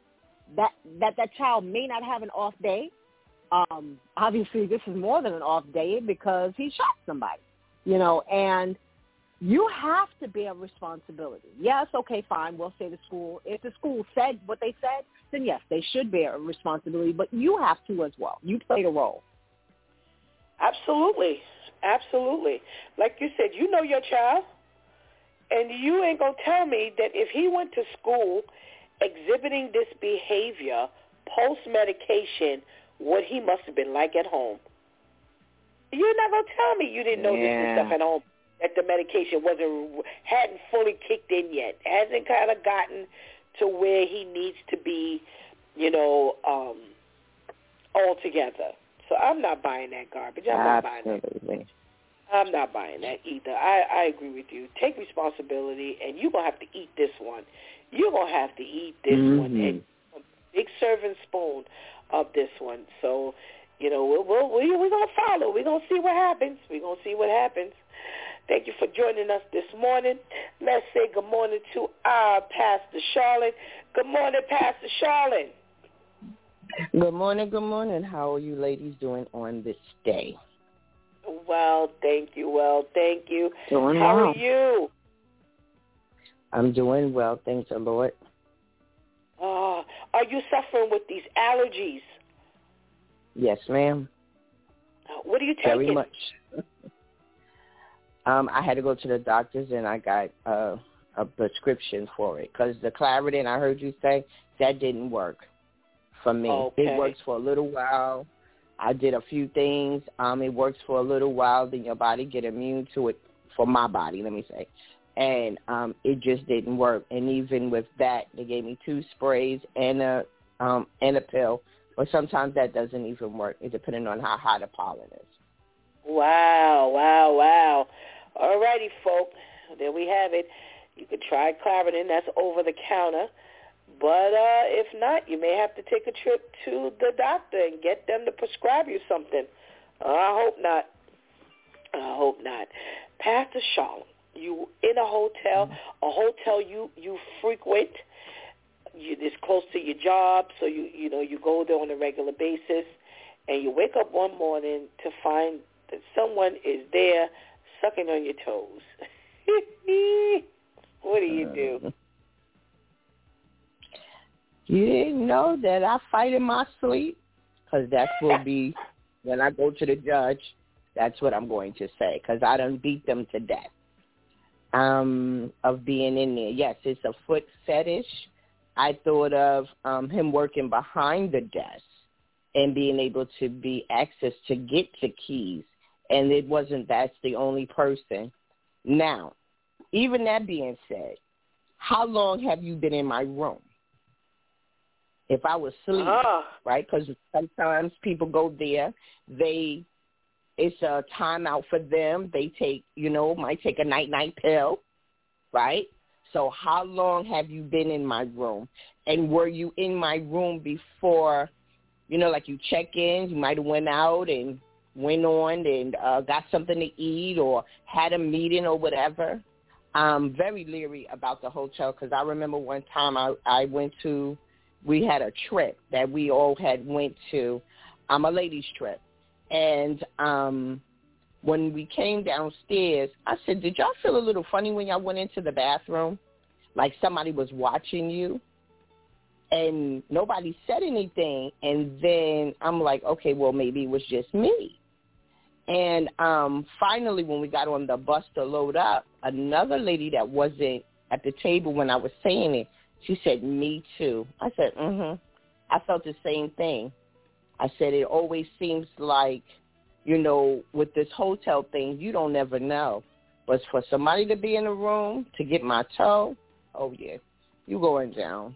child may not have an off day. Obviously this is more than an off day because he shot somebody, and you have to bear responsibility. Yes, okay, fine, we'll say the school. If the school said what they said, then yes, they should bear a responsibility, but you have to as well. You played a role. Absolutely. Absolutely. Like you said, your child, and you ain't going to tell me that if he went to school exhibiting this behavior post-medication, what he must have been like at home. You're not going to tell me you didn't know this stuff at home, that the medication hadn't fully kicked in yet, hasn't kind of gotten to where he needs to be, all together. So I'm not buying that garbage. I'm not buying that either. I agree with you. Take responsibility, and you're going to have to eat this one. You're going to have to eat this one. And a big serving spoon of this one. So, we're going to follow. We're going to see what happens. Thank you for joining us this morning. Let's say good morning to our Pastor Charlotte. Good morning, Pastor Charlotte. Good morning. How are you ladies doing on this day? Well, thank you. Doing How well. are you? I'm doing well, thanks the Lord. Are you suffering with these allergies? Yes, ma'am. What are you taking? Very much. I had to go to the doctors, and I got a prescription for it because the Claritin, I heard you say, that didn't work for me. Okay. It works for a little while. I did a few things. It works for a little while. Then your body get immune to it, for my body, let me say. And it just didn't work. And even with that, they gave me 2 sprays and a pill. But sometimes that doesn't even work. It depending on how high the pollen is. Wow. All righty, folks. There we have it. You could try Claritin. That's over the counter. But if not, you may have to take a trip to the doctor and get them to prescribe you something. I hope not. Pastor Charlotte, you in a hotel you frequent. It's close to your job, so you go there on a regular basis, and you wake up one morning to find that someone is there sucking on your toes. What do you do? You didn't know that I fight in my sleep? Because that will be, when I go to the judge, that's what I'm going to say, because I done beat them to death of being in there. Yes, it's a foot fetish. I thought of him working behind the desk and being able to be access to get to keys, and it wasn't that's the only person. Now, even that being said, how long have you been in my room? If I was asleep, right? Because sometimes people go there, it's a timeout for them. They take, might take a night pill, right? So how long have you been in my room? And were you in my room before, like you check in, you might have went out and went on and got something to eat or had a meeting or whatever? I'm very leery about the hotel because I remember one time I went to, we had a trip that we all had went to, a ladies' trip. And when we came downstairs, I said, did y'all feel a little funny when y'all went into the bathroom? Like somebody was watching you? And nobody said anything. And then I'm like, okay, well, maybe it was just me. And finally, when we got on the bus to load up, another lady that wasn't at the table when I was saying it, she said, me too. I said, I felt the same thing. I said, it always seems like, with this hotel thing, you don't ever know. But for somebody to be in the room, to get my toe, oh, yeah, you going down.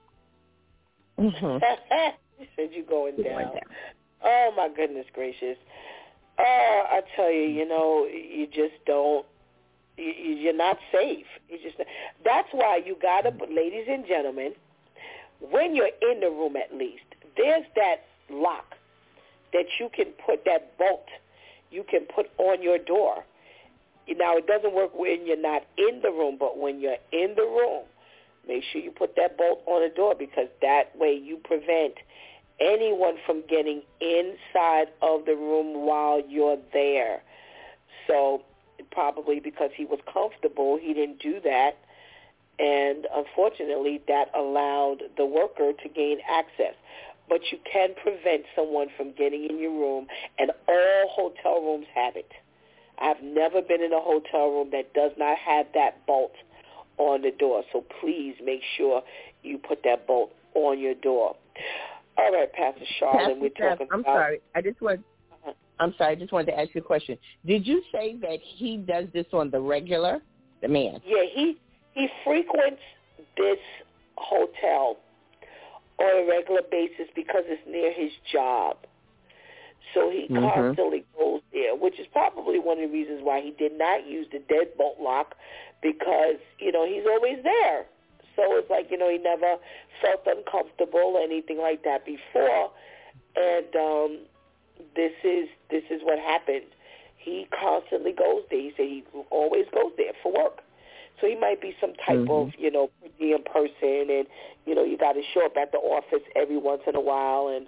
You said you going down. Oh, my goodness gracious. Oh, I tell you, you just don't. You're not safe. That's why you got to, ladies and gentlemen, when you're in the room at least, there's that lock that you can put, that bolt you can put on your door. Now, it doesn't work when you're not in the room, but when you're in the room, make sure you put that bolt on the door because that way you prevent anyone from getting inside of the room while you're there. So probably because he was comfortable, he didn't do that. And unfortunately, that allowed the worker to gain access. But you can prevent someone from getting in your room, and all hotel rooms have it. I've never been in a hotel room that does not have that bolt on the door. So please make sure you put that bolt on your door. All right, Pastor Charlotte, we're talking about... I just wanted to ask you a question. Did you say that he does this on the regular, the man? Yeah, he frequents this hotel on a regular basis because it's near his job. So he constantly goes there, which is probably one of the reasons why he did not use the deadbolt lock because, he's always there. So it's like, he never felt uncomfortable or anything like that before. And this is what happened. He constantly goes there. He said he always goes there for work. So he might be some type of, per diem person, and, you got to show up at the office every once in a while, and,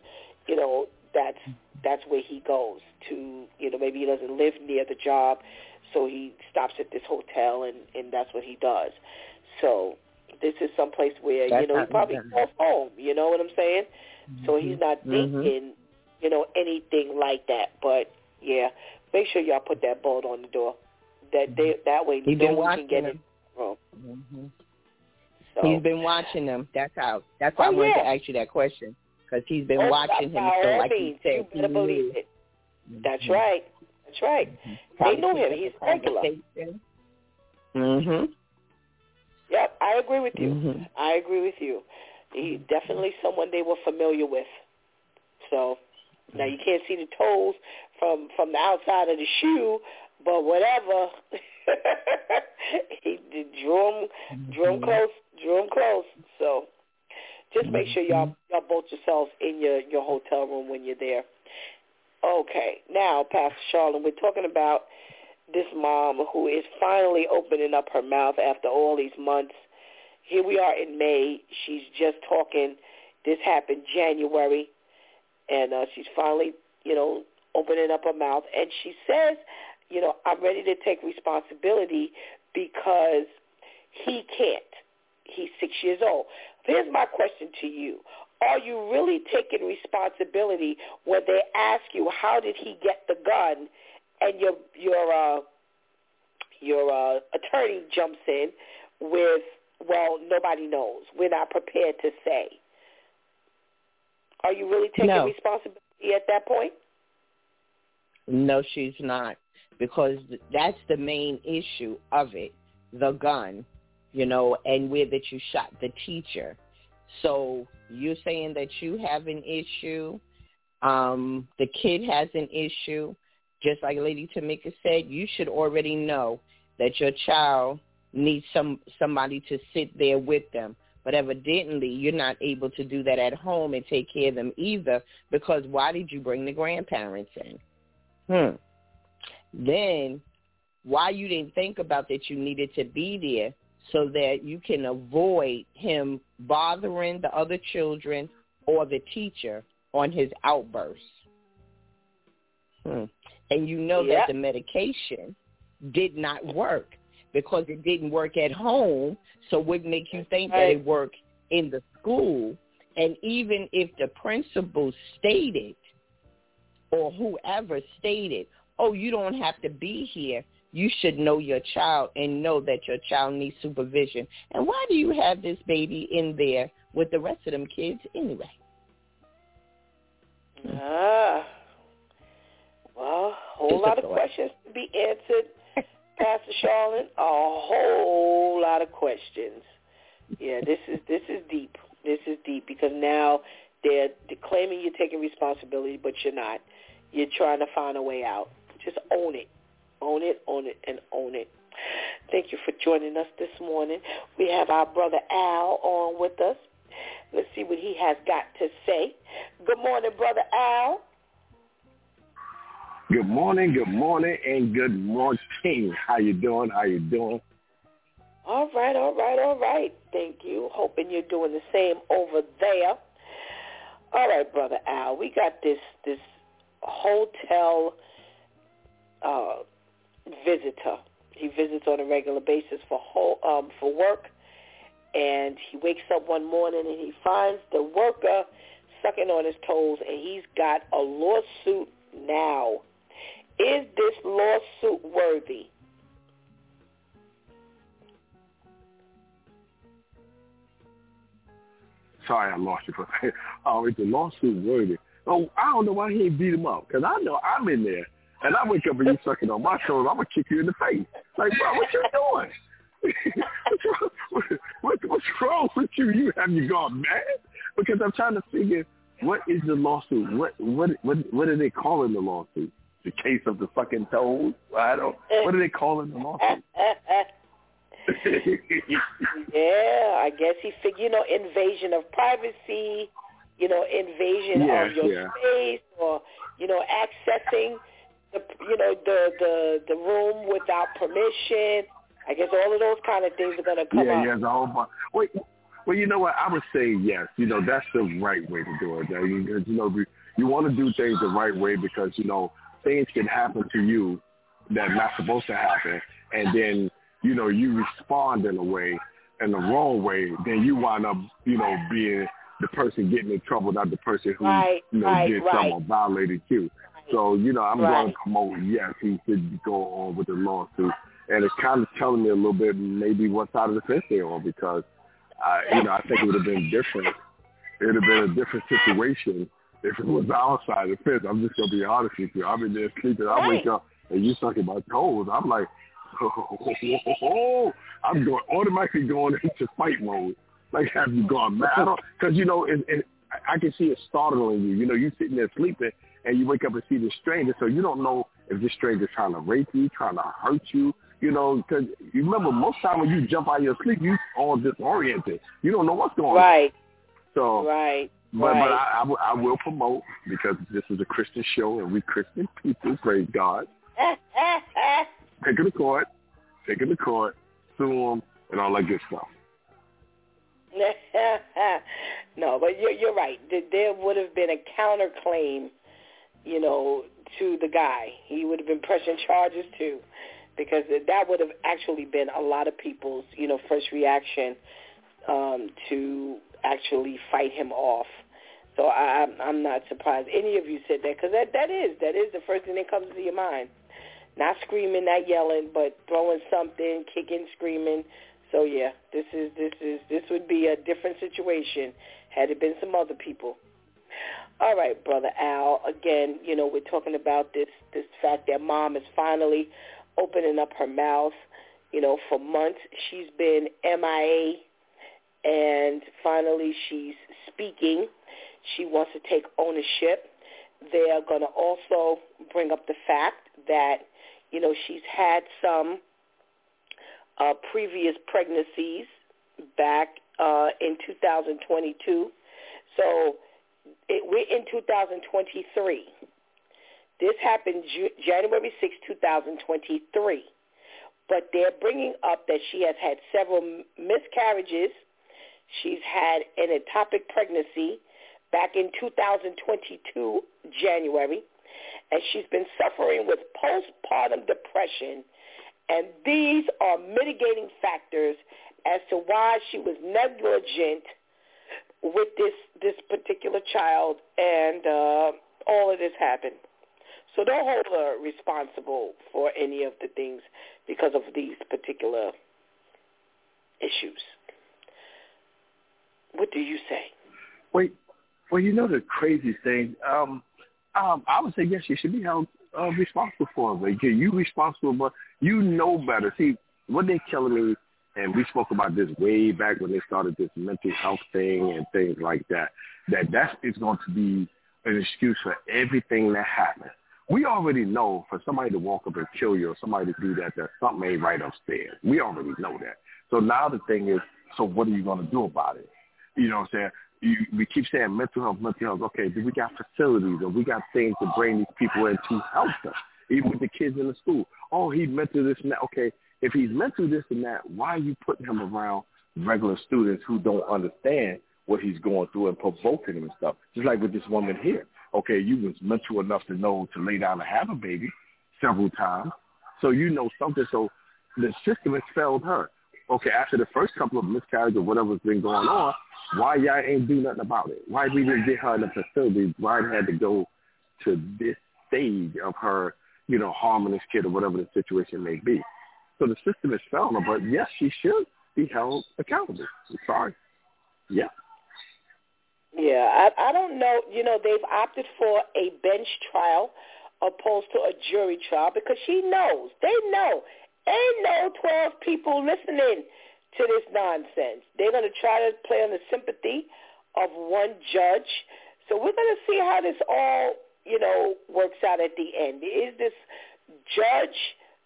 that's where he goes to, maybe he doesn't live near the job, so he stops at this hotel, and that's what he does. So this is someplace where, he probably calls home, you know what I'm saying? So he's not thinking, anything like that. But, yeah, make sure y'all put that bolt on the door. That way no one can get in the room. So. He's been watching them. That's why I wanted to ask you that question, because he's been watching him. So like you said, you better believe it. That's right. That's right. They know him. He's regular. Yep, I agree with you. I agree with you. He's definitely someone they were familiar with. So now you can't see the toes from the outside of the shoe, but whatever. He drew him close. So just make sure y'all bolt yourselves in your hotel room when you're there. Okay, now, Pastor Charlotte, we're talking about this mom who is finally opening up her mouth after all these months. Here we are in May. She's just talking. This happened January, and she's finally, opening up her mouth. And she says, I'm ready to take responsibility because he can't. he's 6 years old. Here's my question to you. Are you really taking responsibility when they ask you how did he get the gun, and your attorney jumps in with, well, nobody knows. We're not prepared to say. Are you really taking responsibility at that point? No, she's not, because that's the main issue of it, the gun, and where that you shot the teacher. So you're saying that you have an issue, the kid has an issue. Just like Lady Tamika said, you should already know that your child needs somebody to sit there with them. But evidently, you're not able to do that at home and take care of them either, because why did you bring the grandparents in? Then why you didn't think about that you needed to be there so that you can avoid him bothering the other children or the teacher on his outbursts. And you know that the medication did not work because it didn't work at home, so it would make you think that it worked in the school. And even if the principal stated or whoever stated, oh, you don't have to be here, you should know your child and know that your child needs supervision. And why do you have this baby in there with the rest of them kids anyway? Well, a whole lot of questions to be answered, Pastor Charlotte. A whole lot of questions. Yeah, this is deep. This is deep because now they're claiming you're taking responsibility, but you're not. You're trying to find a way out. Just own it. Own it, own it, and own it. Thank you for joining us this morning. We have our brother Al on with us. Let's see what he has got to say. Good morning, brother Al. Good morning, and good morning. How you doing? All right. Thank you. Hoping you're doing the same over there. All right, brother Al, we got this hotel visitor. He visits on a regular basis for work, and he wakes up one morning and he finds the worker sucking on his toes, and he's got a lawsuit now. Is this lawsuit worthy? Sorry, I lost you for a second. Oh, is the lawsuit worthy? Oh, I don't know why he ain't beat him up, because I know I'm in there, and I wake up and you sucking on my toes, I'm going to kick you in the face. Like, bro, what you doing? What's wrong with you? Have you gone mad? Because I'm trying to figure, what is the lawsuit? What are they calling the lawsuit? The case of the fucking toes? What are they calling the lawsuit? Yeah, I guess he figured, invasion of privacy, invasion of your space, or, accessing the room without permission. I guess all of those kind of things are going to come up. Yeah, it's a whole bunch. Wait, well, you know what? I would say yes. That's the right way to do it. Because, you want to do things the right way because, things can happen to you that are not supposed to happen. And then, you respond in a way, in the wrong way, then you wind up, being the person getting in trouble, not the person who, did something or violated you. So, I'm going to promote, yes, he should go on with the lawsuit. And it's kind of telling me a little bit maybe what side of the fence they're on because, I think it would have been different. It would have been a different situation if it was our side of the fence. I'm just going to be honest with you. I'm in there sleeping. I wake up and you sucking my toes. I'm like, I'm automatically going into fight mode. Like, have you gone mad? Because, I can see it startling you. You sitting there sleeping and you wake up and see this stranger, so you don't know if this stranger's trying to rape you, trying to hurt you, because you remember most time when you jump out of your sleep, you all disoriented. You don't know what's going on. Right. So, But I will promote, because this is a Christian show and we Christian people, praise God. Take it to court, sue them, and all that good stuff. No, but you're right. There would have been a counterclaim, to the guy. He would have been pressing charges too, because that would have actually been a lot of people's, first reaction. to actually fight him off. So I'm not surprised any of you said that, because that is the first thing that comes to your mind. Not screaming, not yelling, but throwing something, kicking, screaming. So yeah, this would be a different situation had it been some other people. All right, Brother Al. Again, we're talking about this fact that mom is finally opening up her mouth. For months she's been MIA, and finally she's speaking. She wants to take ownership. They are going to also bring up the fact that, she's had some previous pregnancies back in 2022. So we're in 2023. This happened January 6, 2023. But they're bringing up that she has had several miscarriages. She's had an ectopic pregnancy back in 2022, January, and she's been suffering with postpartum depression, and these are mitigating factors as to why she was negligent with this particular child, and all of this happened. So don't hold her responsible for any of the things because of these particular issues. What do you say? Wait. Well, the crazy thing, I would say, yes, you should be held responsible for it. You responsible, but you know better. See, what they're telling me, and we spoke about this way back when they started this mental health thing and things like that, that is going to be an excuse for everything that happened. We already know for somebody to walk up and kill you or somebody to do that something ain't right upstairs. We already know that. So now the thing is, so what are you going to do about it? You know what I'm saying? We keep saying mental health. Okay, we got facilities and we got things to bring these people in to help them, even with the kids in the school. Oh, he's mental this and that. Okay, if he's mental this and that, why are you putting him around regular students who don't understand what he's going through and provoking him and stuff? Just like with this woman here. Okay, you was mental enough to know to lay down and have a baby several times, so you know something. So the system has failed her. Okay, after the first couple of miscarriages or whatever's been going on, why y'all ain't do nothing about it? Why we didn't get her in the facility? Why it had to go to this stage of her, harming this kid or whatever the situation may be? So the system is failing her, but yes, she should be held accountable. I'm sorry. Yeah. Yeah, I don't know. They've opted for a bench trial opposed to a jury trial because they know. Ain't no 12 people listening to this nonsense. They're going to try to play on the sympathy of one judge. So we're going to see how this all, works out at the end. Is this judge,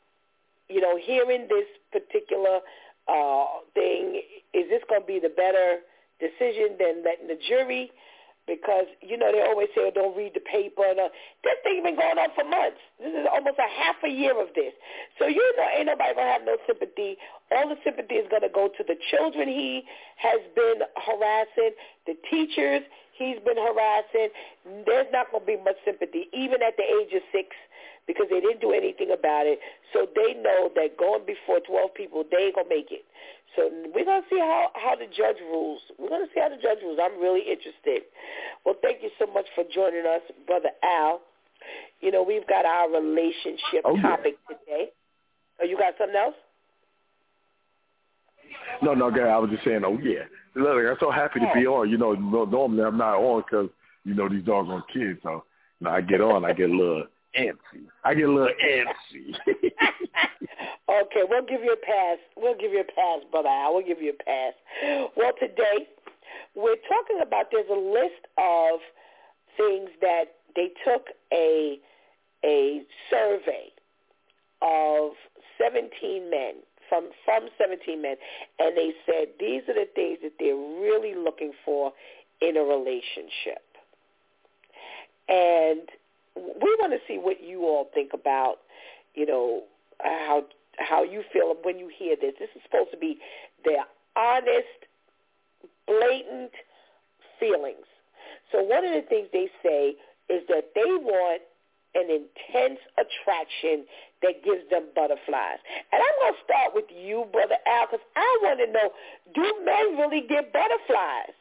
hearing this particular thing, is this going to be the better decision than letting the jury? Because, they always say, don't read the paper. This thing been going on for months. This is almost a half a year of this. So, ain't nobody going to have no sympathy. All the sympathy is going to go to the children he has been harassing, the teachers he's been harassing. There's not going to be much sympathy, even at the age of 6, because they didn't do anything about it. So they know that going before 12 people, they ain't going to make it. So we're going to see how the judge rules. We're going to see how the judge rules. I'm really interested. Well, thank you so much for joining us, Brother Al. We've got our relationship topic today. Oh, you got something else? No, Gary, I was just saying, Look, I'm so happy to be on. Normally I'm not on because, these doggone kids. So, I get on, I get a little antsy. Okay, we'll give you a pass. Brother Al. We'll give you a pass. Well, today we're talking about, there's a list of things that they took a survey of 17 men, from 17 men, and they said these are the things that they're really looking for in a relationship. And we want to see what you all think about, how you feel when you hear this. This is supposed to be their honest, blatant feelings. So one of the things they say is that they want an intense attraction that gives them butterflies. And I'm going to start with you, Brother Al. Al, because I want to know, do men really get butterflies?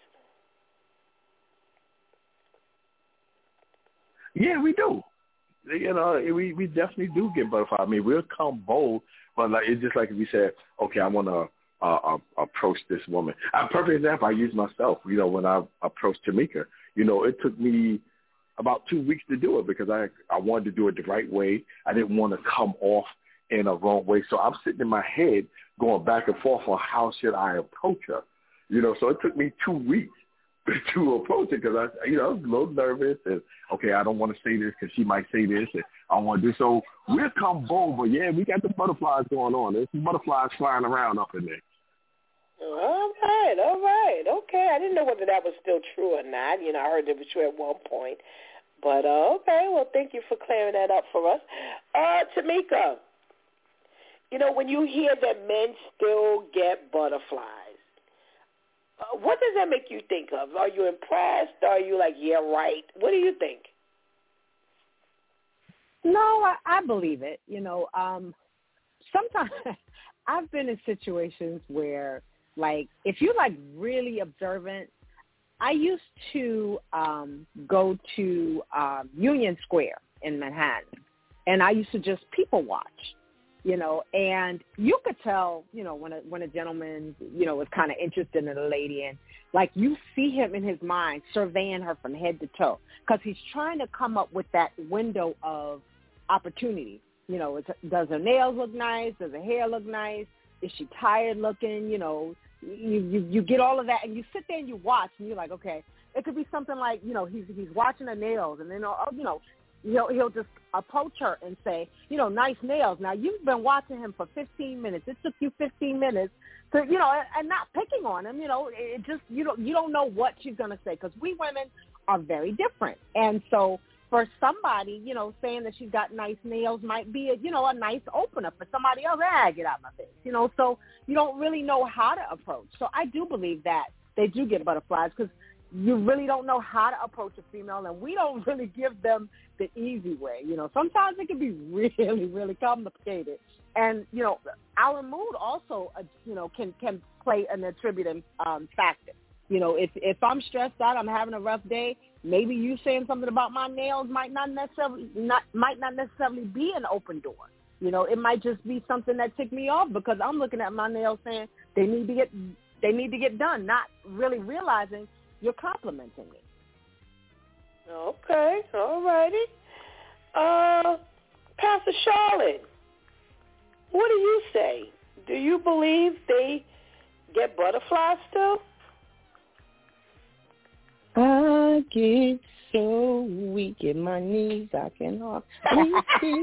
Yeah, we do. You know, we definitely do get butterflies. I mean, we'll come bold, but like it's just like if we said, okay, I want to approach this woman. A perfect example, I use myself. You know, when I approached Tamika, you know, it took me about 2 weeks to do it because I wanted to do it the right way. I didn't want to come off in a wrong way. So I'm sitting in my head going back and forth on how should I approach her. You know, so it took me 2 weeks to approach it because I was a little nervous and, okay, I don't want to say this because she might say this and I don't want to do so. We'll come bold, but, yeah, we got the butterflies going on. There's some butterflies flying around up in there. All right. Okay, I didn't know whether that was still true or not. You know, I heard it was true at one point. But, okay, well, thank you for clearing that up for us. Tamika, you know, when you hear that men still get butterflies, what does that make you think of? Are you impressed? Are you like, yeah, right? What do you think? No, I believe it. You know, sometimes I've been in situations where, like, if you're, like, really observant, I used to go to Union Square in Manhattan, and I used to just people watch, you know, and you could tell, you know, when a gentleman, you know, was kind of interested in a lady, and, like, you see him in his mind surveying her from head to toe because he's trying to come up with that window of opportunity. You know, does her nails look nice? Does her hair look nice? Is she tired looking? You know, you get all of that, and you sit there and you watch, and you're like, okay, it could be something like, you know, he's watching her nails, and then, you know, he'll just approach her and say, you know, nice nails. Now, you've been watching him for 15 minutes. It took you 15 minutes to, you know, and not picking on him, you know, it just, you don't know what she's going to say because we women are very different. And so for somebody, you know, saying that she's got nice nails might be, a nice opener. For somebody else, get out of my face, you know. So you don't really know how to approach. So I do believe that they do get butterflies because you really don't know how to approach a female, and we don't really give them the easy way. You know, sometimes it can be really, really complicated. And, you know, our mood also, you know, can play an attributing factor. You know, if I'm stressed out, I'm having a rough day, maybe you saying something about my nails might not necessarily be an open door. You know, it might just be something that ticked me off because I'm looking at my nails saying they need to get done, not really realizing you're complimenting me. Okay, all righty. Pastor Charlotte, what do you say? Do you believe they get butterflies still? I get so weak in my knees, I can hardly see.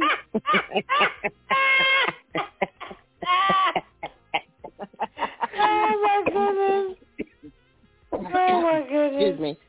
Oh, my goodness. Oh, my goodness. Excuse me.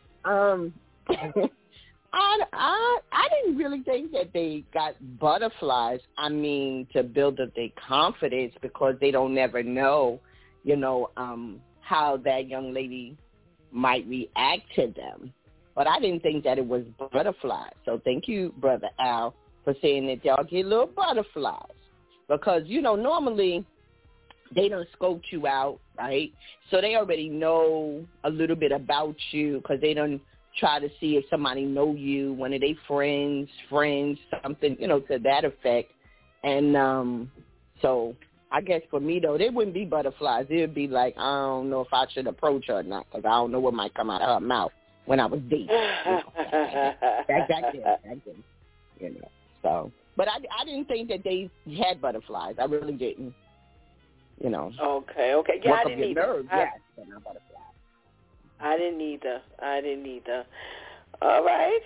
I didn't really think that they got butterflies. I mean, to build up their confidence because they don't never know, you know, how that young lady might react to them. But I didn't think that it was butterflies. So thank you, Brother Al, for saying that y'all get little butterflies. Because, you know, normally they done scoped you out, right? So they already know a little bit about you because they done try to see if somebody know you, one of their friends, something, you know, to that effect. And so I guess for me, though, they wouldn't be butterflies. It would be like, I don't know if I should approach her or not because I don't know what might come out of her mouth when I was dating. Back then, you know. So, but I didn't think that they had butterflies. I really didn't, you know. Okay. Yeah, I didn't either. Nerves, yes, but not butterflies. I didn't either. All right.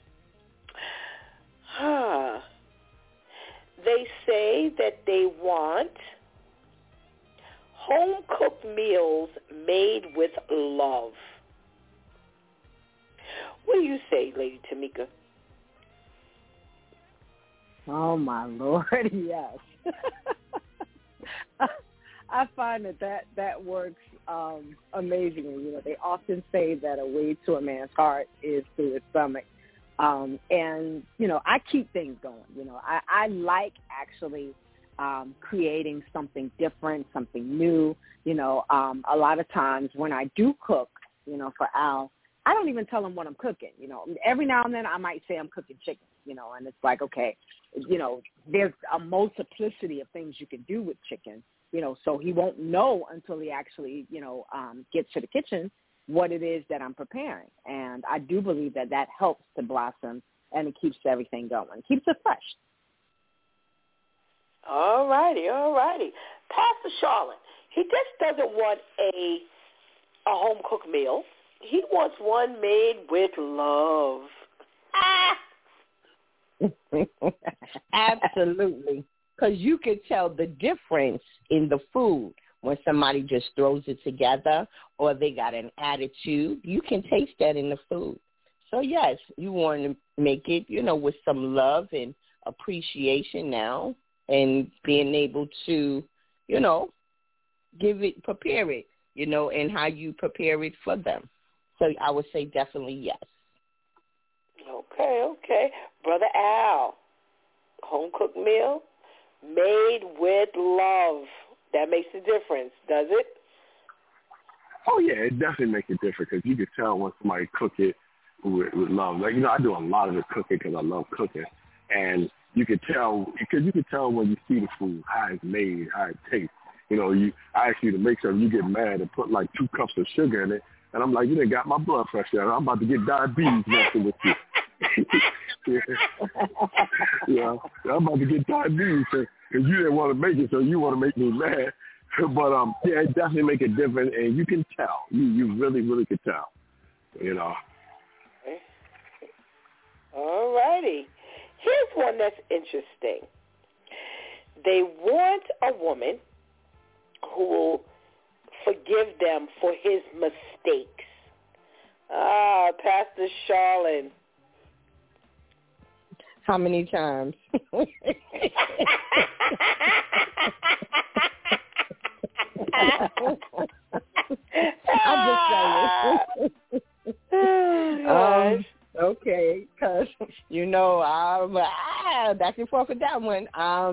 They say that they want home-cooked meals made with love. What do you say, Lady Tamika? Oh, my Lord, yes. I find that works amazingly. You know, they often say that a way to a man's heart is through his stomach. And, you know, I keep things going. You know, I like actually creating something different, something new. You know, a lot of times when I do cook, you know, for Al, I don't even tell him what I'm cooking. You know, every now and then I might say I'm cooking chicken, you know, and it's like, okay, you know, there's a multiplicity of things you can do with chicken, you know, so he won't know until he actually, you know, gets to the kitchen what it is that I'm preparing. And I do believe that that helps to blossom, and it keeps everything going, keeps it fresh. All righty. Pastor Charlotte, he just doesn't want a home-cooked meal. He wants one made with love. Absolutely. Because you could tell the difference in the food when somebody just throws it together or they got an attitude. You can taste that in the food. So, yes, you want to make it, you know, with some love and appreciation now and being able to, you know, prepare it, you know, and how you prepare it for them. So I would say definitely yes. Okay. Brother Al, home-cooked meal made with love. That makes a difference, does it? Oh, yeah, it definitely makes a difference because you can tell when somebody cook it with love. Like, you know, I do a lot of the cooking because I love cooking. And you can tell, because you can tell when you see the food, how it's made, how it tastes. You know, I ask you to make sure you get mad and put like 2 cups of sugar in it. And I'm like, you done got my blood pressure. I'm about to get diabetes messing with you. Yeah, I'm about to get diabetes because you didn't want to make it, so you want to make me mad. But, yeah, it definitely make a difference, and you can tell. You really, really can tell, you know. All righty. Here's one that's interesting. They want a woman who will forgive them for his mistakes. Pastor Charlene. How many times? I'm just saying. Okay, because, you know, I'm back and forth with that one.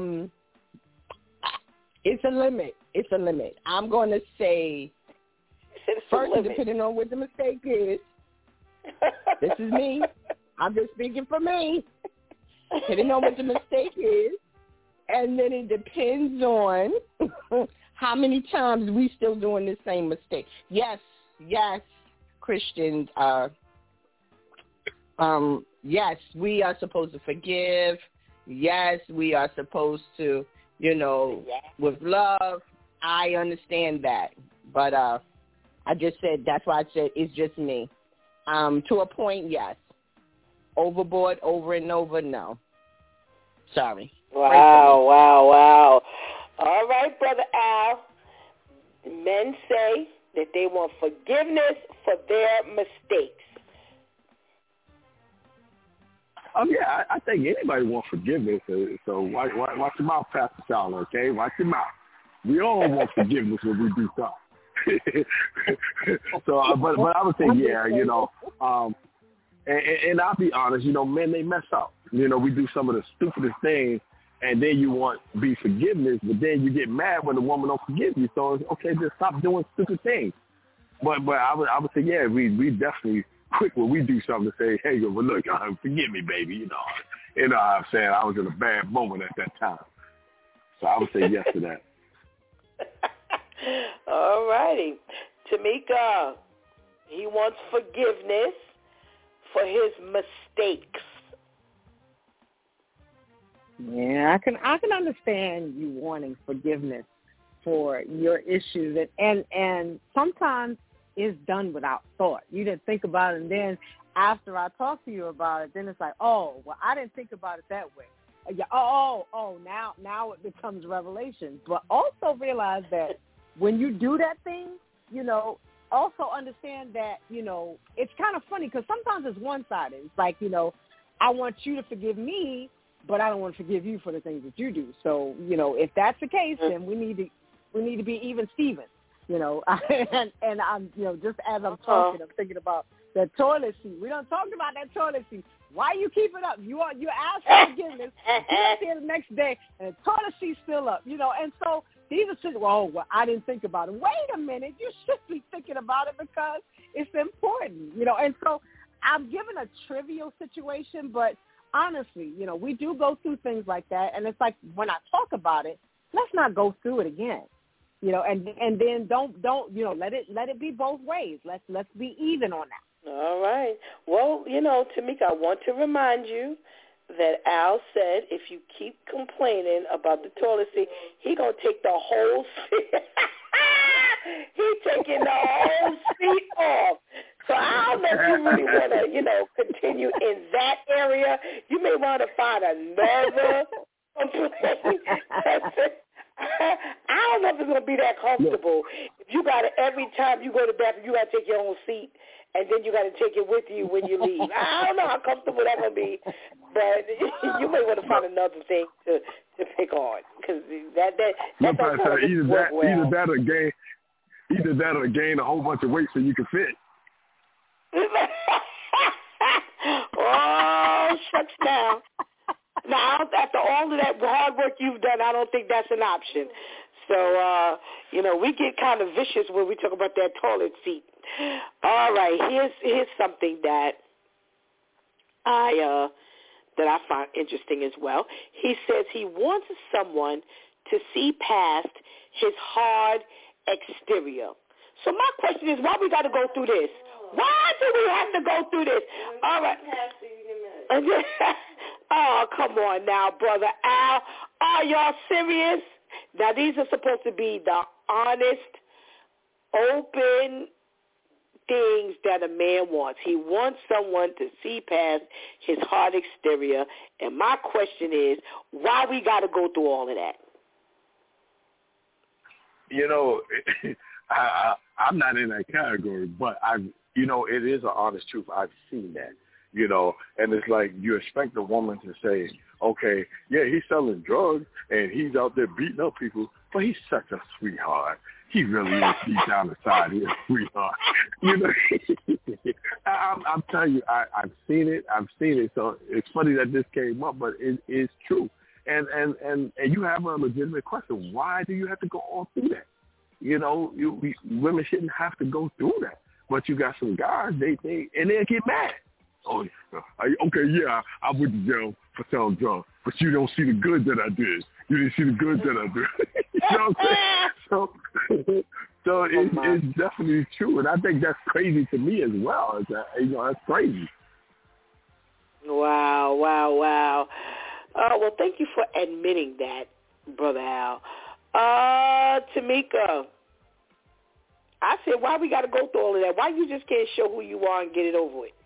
It's a limit. I'm going to say, first, depending on what the mistake is, this is me. I'm just speaking for me. Depending on what the mistake is, and then it depends on how many times we still doing the same mistake. Yes, Christians are. Yes, we are supposed to forgive. Yes, we are supposed to, you know, with love. I understand that, but I just said that's why I said it's just me. To a point, yes. Overboard, over and over, no. Sorry. Wow. All right, Brother Al. Men say that they want forgiveness for their mistakes. Yeah, I think anybody wants forgiveness. So watch your mouth, Pastor Charlotte, okay? Watch your mouth. We all want forgiveness when we do something. So, but I would say, yeah, you know, and I'll be honest, you know, men, they mess up. You know, we do some of the stupidest things, and then you want be forgiveness, but then you get mad when the woman don't forgive you. So it's okay, just stop doing stupid things. But I would say, yeah, we definitely quick when we do something to say, hey, well, look, forgive me, baby. You know what I'm saying? I was in a bad moment at that time. So I would say yes to that. All righty. Tamika, he wants forgiveness for his mistakes. Yeah, I can understand you wanting forgiveness for your issues, and sometimes it's done without thought. You didn't think about it, and then after I talk to you about it, then it's like, oh, well, I didn't think about it that way. Yeah, now it becomes revelation. But also realize that when you do that thing, you know, also understand that, you know, it's kind of funny because sometimes it's one-sided. It's like, you know, I want you to forgive me, but I don't want to forgive you for the things that you do. So, you know, if that's the case, then we need to be even Stevens. You know, and I'm, you know, just as I'm talking, I'm thinking about the toilet seat. We don't talk about that toilet seat. Why you keep it up? You ask for forgiveness. You get up there the next day, and the toilet seat's still up. You know, and so these are things. Well, I didn't think about it. Wait a minute, you should be thinking about it because it's important. You know, and so I'm giving a trivial situation, but honestly, you know, we do go through things like that, and it's like when I talk about it, let's not go through it again. You know, and then don't you know, let it be both ways. Let's be even on that. All right. Well, you know, Tamika, I want to remind you that Al said if you keep complaining about the toilet seat, he gonna take the whole seat. He taking the whole seat off. So I don't know if you really want to, you know, continue in that area. You may want to find another complaint. I don't know if it's going to be that comfortable. If you got to, every time you go to the bathroom, you got to take your own seat, and then you got to take it with you when you leave. I don't know how comfortable that's going to be, but you may want to find another thing to pick on, because that either that or gain a whole bunch of weight so you can fit. Oh, shucks now. Now, after all of that hard work you've done, I don't think that's an option. So, you know, we get kind of vicious when we talk about that toilet seat. All right, here's something that I find interesting as well. He says he wants someone to see past his hard exterior. So my question is, why we got to go through this? Why do we have to go through this? All right. Oh, come on now, Brother Al. Are y'all serious? Now, these are supposed to be the honest, open things that a man wants. He wants someone to see past his hard exterior. And my question is, why we got to go through all of that? You know, I'm not in that category, but you know, it is an honest truth. I've seen that. You know, and it's like you expect a woman to say, okay, yeah, he's selling drugs and he's out there beating up people, but he's such a sweetheart. He really is deep down inside. He's a sweetheart. You know, I'm telling you, I've seen it. So it's funny that this came up, but it is true. And you have a legitimate question. Why do you have to go all through that? You know, women shouldn't have to go through that. But you got some guys, they get mad. Oh, okay, yeah, I went to jail for selling drugs, but you don't see the good that I did. You didn't see the good that I did. You know what I'm saying? So it's definitely true, and I think that's crazy to me as well. You know, that's crazy. Wow. Well, thank you for admitting that, Brother Al. Tamika, I said, why we got to go through all of that? Why you just can't show who you are and get it over with?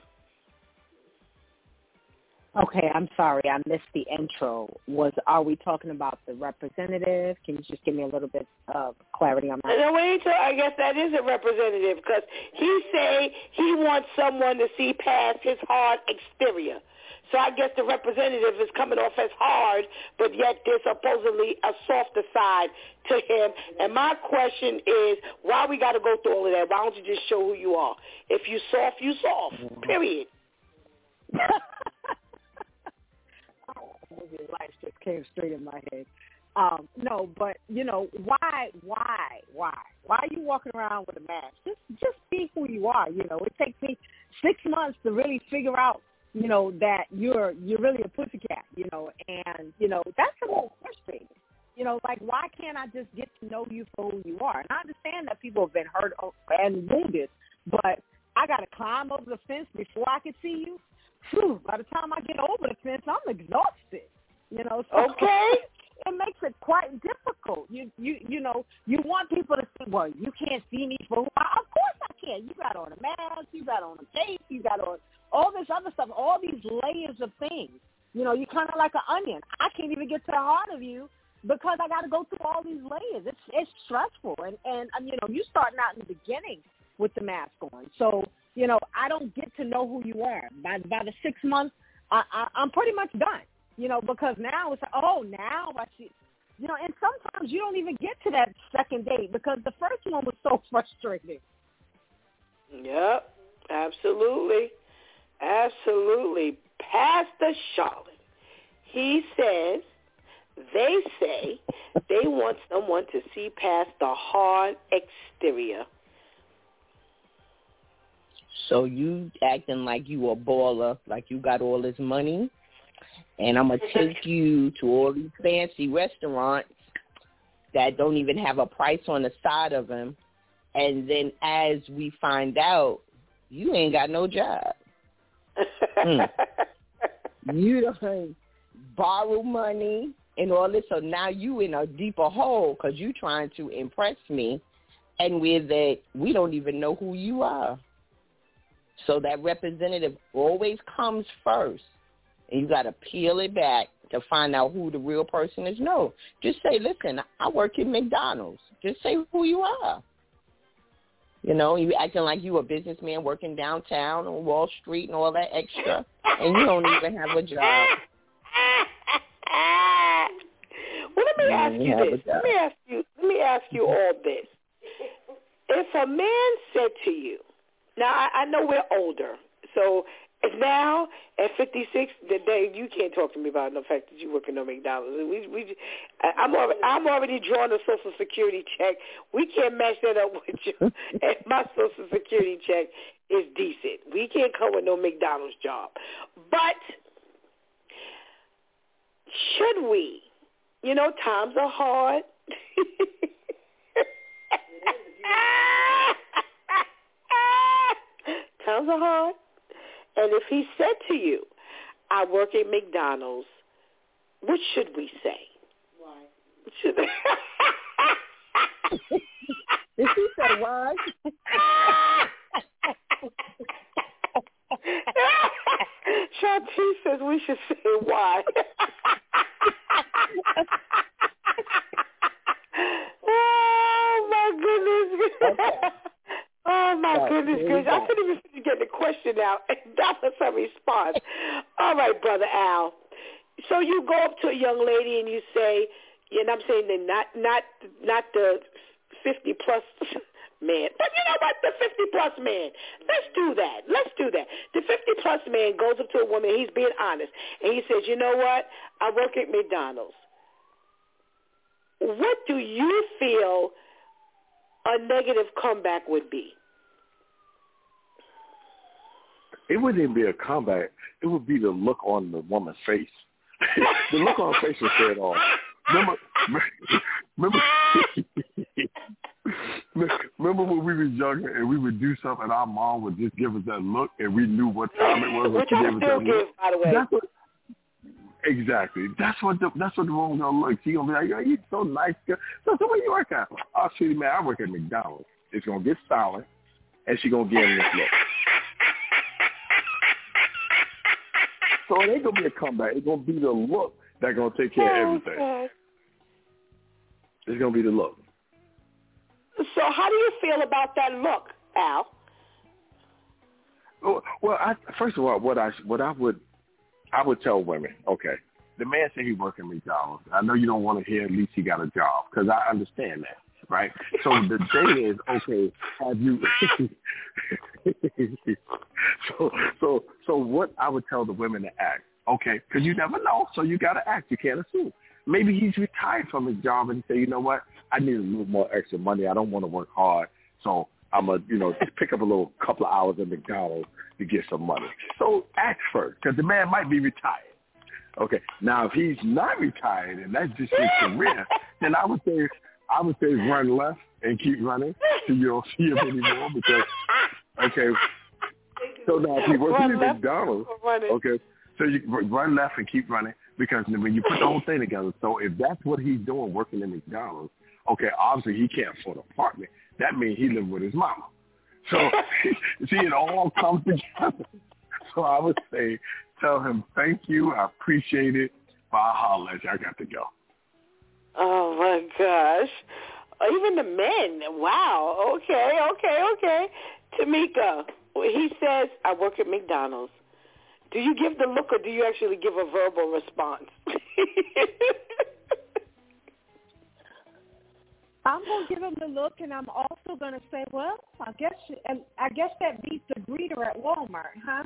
Okay, I'm sorry. I missed the intro. Are we talking about the representative? Can you just give me a little bit of clarity on that? No, I guess that is a representative because he say he wants someone to see past his hard exterior. So I guess the representative is coming off as hard, but yet there's supposedly a softer side to him. And my question is, why we got to go through all of that? Why don't you just show who you are? If you soft, you soft, period. Lights just came straight in my head. No, but you know, why are you walking around with a mask? Just be who you are. You know, it takes me 6 months to really figure out, you know, that you're really a pussycat. You know, and you know that's a little frustrating. You know, like why can't I just get to know you for who you are? And I understand that people have been hurt and wounded, but I got to climb over the fence before I can see you. Whew, by the time I get over the fence, I'm exhausted. You know, so okay. It makes it quite difficult. You know, you want people to say, well, you can't see me for who I am. Of course I can. You got on a mask, you got on a cape, you got on all this other stuff, all these layers of things. You know, you're kind of like an onion. I can't even get to the heart of you because I got to go through all these layers. It's stressful. And you know, you starting out in the beginning with the mask on. So, you know, I don't get to know who you are. By the 6 months, I'm pretty much done. You know, because now it's like, oh, now I see. You know, and sometimes you don't even get to that second date because the first one was so frustrating. Yep, absolutely. Absolutely. Pastor Charlotte, he says, they say they want someone to see past the hard exterior. So you acting like you a baller, like you got all this money, and I'm going to take you to all these fancy restaurants that don't even have a price on the side of them, and then as we find out, you ain't got no job. You don't borrow money and all this, so now you in a deeper hole because you trying to impress me, and we don't even know who you are. So that representative always comes first, and you got to peel it back to find out who the real person is. No, just say, listen, I work at McDonald's. Just say who you are. You know, you acting like you a businessman working downtown on Wall Street and all that extra, and you don't even have a job. Well, let me ask you this. Let me ask you all this. If a man said to you, now I know we're older, so now at 56, you can't talk to me about the fact that you work in McDonald's. I'm already drawing a Social Security check. We can't match that up with you. And my Social Security check is decent. We can't come with no McDonald's job. But should we? You know, times are hard. Times are hard. And if he said to you, I work at McDonald's, what should we say? Why? Did she say why? Shanti says we should say why. Oh, my goodness. Okay. Oh, my goodness gracious. I couldn't even get the question out. That was her response. All right, Brother Al. So you go up to a young lady and you say, and I'm saying that not the 50-plus man, but you know what, the 50-plus man. Let's do that. The 50-plus man goes up to a woman, he's being honest, and he says, you know what, I work at McDonald's. What do you feel a negative comeback would be? It wouldn't even be a comeback. It would be the look on the woman's face. The look on her face would say it all. Remember when we were younger and we would do something and our mom would just give us that look and we knew what time it was when she gave us that look? By the way. Exactly. That's what the woman's gonna look. She's gonna be like, "Yo, you so nice, girl." So where you work at? Oh, shit, man, I work at McDonald's. It's gonna get silent, and she's gonna give him this look. So it ain't gonna be a comeback. It's gonna be the look that's gonna take care of everything. God. It's gonna be the look. So how do you feel about that look, Al? Well, first of all, what I would tell women, okay, the man said he worked at McDonald's. I know you don't want to hear at least he got a job because I understand that, right? So the thing is, okay, have you? so what I would tell the women to act, okay, because you never know, so you got to act. You can't assume. Maybe he's retired from his job and he say, you know what, I need a little more extra money. I don't want to work hard, so I'm going to, just pick up a little couple of hours at McDonald's to get some money. So act first, because the man might be retired. Okay, now if he's not retired and that's just his career, then I would say run left and keep running till you don't see him anymore. Because, okay, so now if he works at McDonald's, okay, so you run left and keep running because when you put the whole thing together, so if that's what he's doing working at McDonald's, okay, obviously he can't afford an apartment. That means he lived with his mama. So, see, it all comes together. So I would say, tell him, thank you, I appreciate it, but I'll holler at you. I got to go. Oh, my gosh. Even the men. Wow. Okay. Tamika, he says, I work at McDonald's. Do you give the look or do you actually give a verbal response? I'm gonna give him the look, and I'm also gonna say, well, I guess that beats the greeter at Walmart, huh?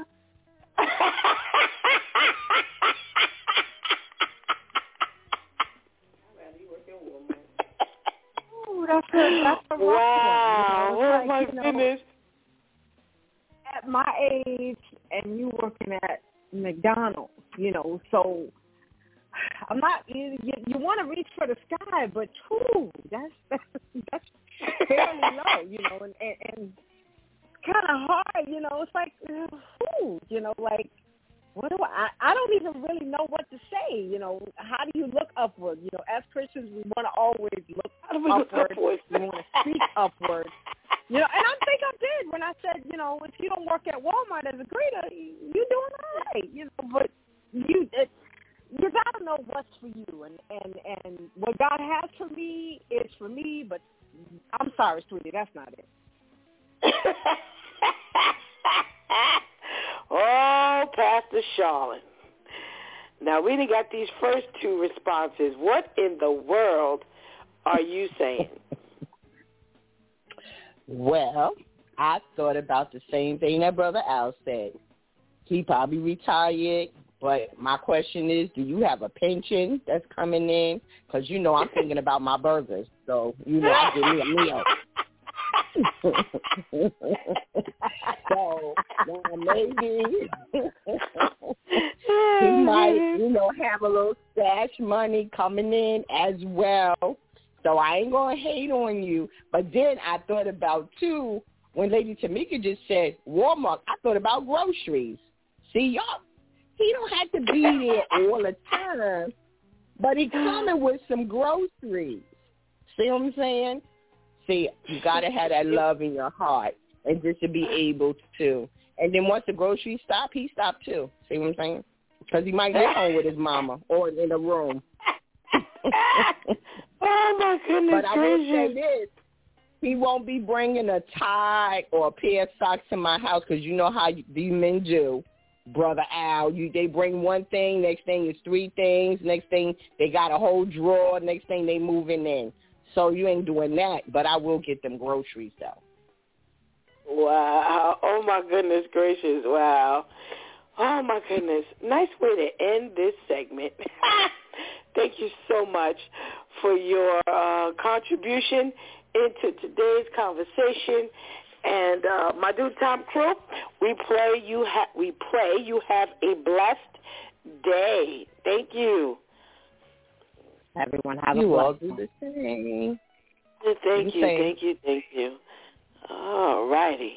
Ooh, that's a rough wow! one. Oh my goodness! At my age, and you working at McDonald's, so. I'm not. You want to reach for the sky, but that's fairly low, and kind of hard, It's like, like what do I don't even really know what to say, How do you look upward? As Christians, we want to always look upward. We want to speak upward. And I think I did when I said, if you don't work at Walmart as a greeter, you're doing all right, but you gotta know what's for you, and what God has for me is for me. But I'm sorry, sweetie, that's not it. Oh, Pastor Charlotte. Now we done got these first two responses. What in the world are you saying? Well, I thought about the same thing that Brother Al said. He probably retired. But my question is, do you have a pension that's coming in? Because, I'm thinking about my burgers. So, I give me a meal. So, maybe he might, have a little stash money coming in as well. So I ain't going to hate on you. But then I thought about, too, when Lady Tamika just said Walmart, I thought about groceries. See, y'all. He don't have to be there all the time, but he coming with some groceries. See what I'm saying? See, you got to have that love in your heart and just to be able to. And then once the groceries stop, he stopped too. See what I'm saying? Because he might get home with his mama or in a room. Oh, my goodness But I will say this. He won't be bringing a tie or a pair of socks to my house because you know how these men do. Brother Al, they bring one thing, next thing is three things, next thing they got a whole drawer, next thing they moving in. So you ain't doing that, but I will get them groceries though. Wow. Oh my goodness gracious. Wow. Oh my goodness. Nice way to end this segment. Thank you so much for your contribution into today's conversation. And my Due Time crew, we pray you have a blessed day. Thank you. Everyone have a blessed day. Thank you. All righty.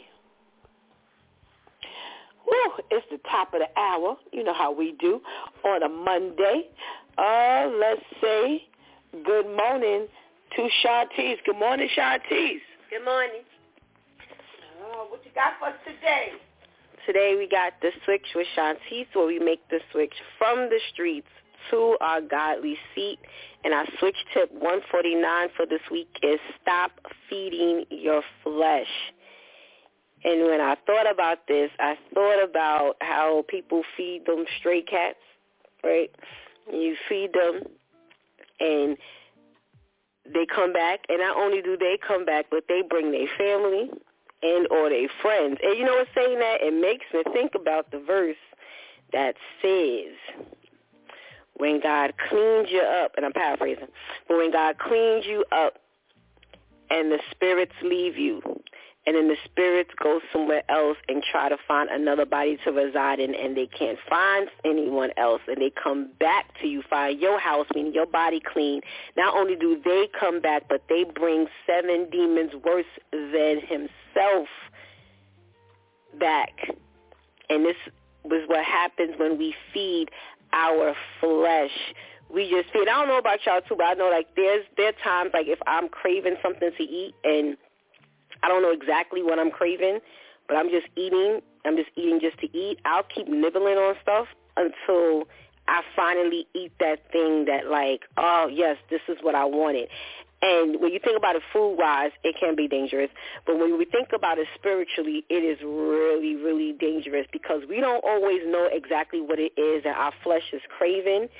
Woo, it's the top of the hour. You know how we do on a Monday. Let's say good morning to Shantice. Good morning, Shantice. Good morning. What you got for us today? Today we got the switch with Shantice, where we make the switch from the streets to our godly seat. And our switch tip 149 for this week is stop feeding your flesh. And when I thought about this, I thought about how people feed them stray cats, right? You feed them and they come back, and not only do they come back, but they bring their family and or their friends. And you know what, saying that, it makes me think about the verse that says, when God cleans you up, and I'm paraphrasing, but when God cleans you up and the spirits leave you, and then the spirits go somewhere else and try to find another body to reside in, and they can't find anyone else, and they come back to you, find your house, meaning your body clean. Not only do they come back, but they bring 7 demons worse than himself back. And this was what happens when we feed our flesh. We just feed. I don't know about y'all too, but I know like there are times like if I'm craving something to eat and I don't know exactly what I'm craving, but I'm just eating just to eat, I'll keep nibbling on stuff until I finally eat that thing that like, oh, yes, this is what I wanted. And when you think about it food-wise, it can be dangerous. But when we think about it spiritually, it is really, really dangerous because we don't always know exactly what it is that our flesh is craving.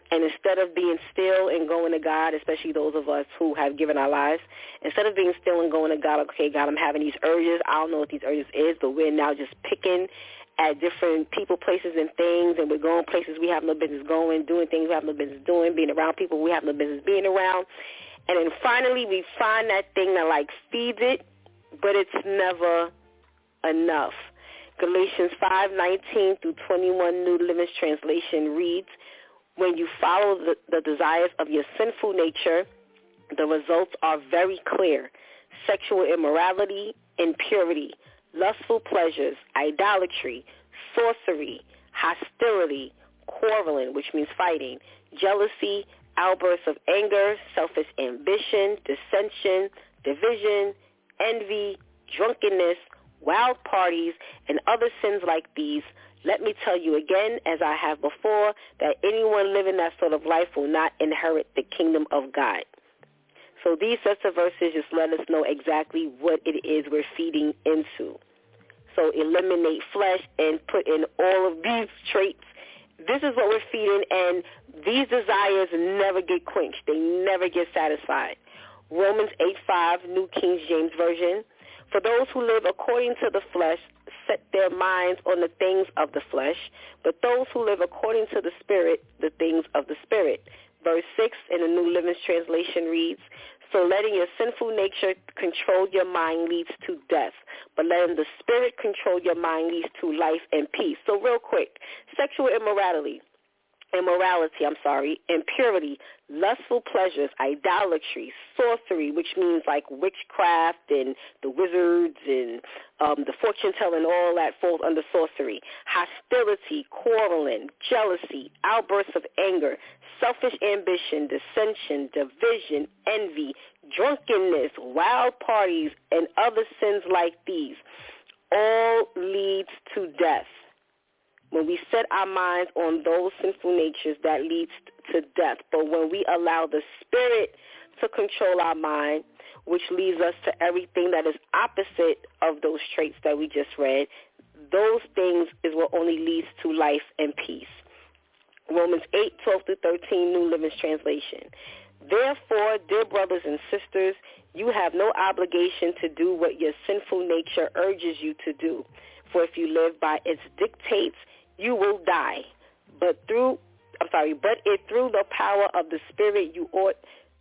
And instead of being still and going to God, especially those of us who have given our lives, instead of being still and going to God, okay, God, I'm having these urges. I don't know what these urges is, but we're now just picking at different people, places, and things, and we're going places we have no business going, doing things we have no business doing, being around people we have no business being around. And then finally we find that thing that, like, feeds it, but it's never enough. Galatians 5:19 through 21, New Living Translation reads, when you follow the desires of your sinful nature, the results are very clear. Sexual immorality, impurity, lustful pleasures, idolatry, sorcery, hostility, quarreling, which means fighting, jealousy, outbursts of anger, selfish ambition, dissension, division, envy, drunkenness, wild parties, and other sins like these. Let me tell you again, as I have before, that anyone living that sort of life will not inherit the kingdom of God. So these sets of verses just let us know exactly what it is we're feeding into. So eliminate flesh and put in all of these traits. This is what we're feeding, and these desires never get quenched. They never get satisfied. Romans 8:5, New King James Version. For those who live according to the flesh set their minds on the things of the flesh, but those who live according to the Spirit, the things of the Spirit. Verse 6 in the New Living Translation reads, so letting your sinful nature control your mind leads to death, but letting the Spirit control your mind leads to life and peace. So real quick, sexual immorality, impurity, lustful pleasures, idolatry, sorcery, which means like witchcraft and the wizards and the fortune telling, all that falls under sorcery. Hostility, quarreling, jealousy, outbursts of anger, selfish ambition, dissension, division, envy, drunkenness, wild parties, and other sins like these, all leads to death. When we set our minds on those sinful natures, that leads to death. But when we allow the Spirit to control our mind, which leads us to everything that is opposite of those traits that we just read, those things is what only leads to life and peace. Romans 8:12 through 13, New Living Translation. Therefore, dear brothers and sisters, you have no obligation to do what your sinful nature urges you to do. For if you live by its dictates, you will die. But if through the power of the Spirit you ought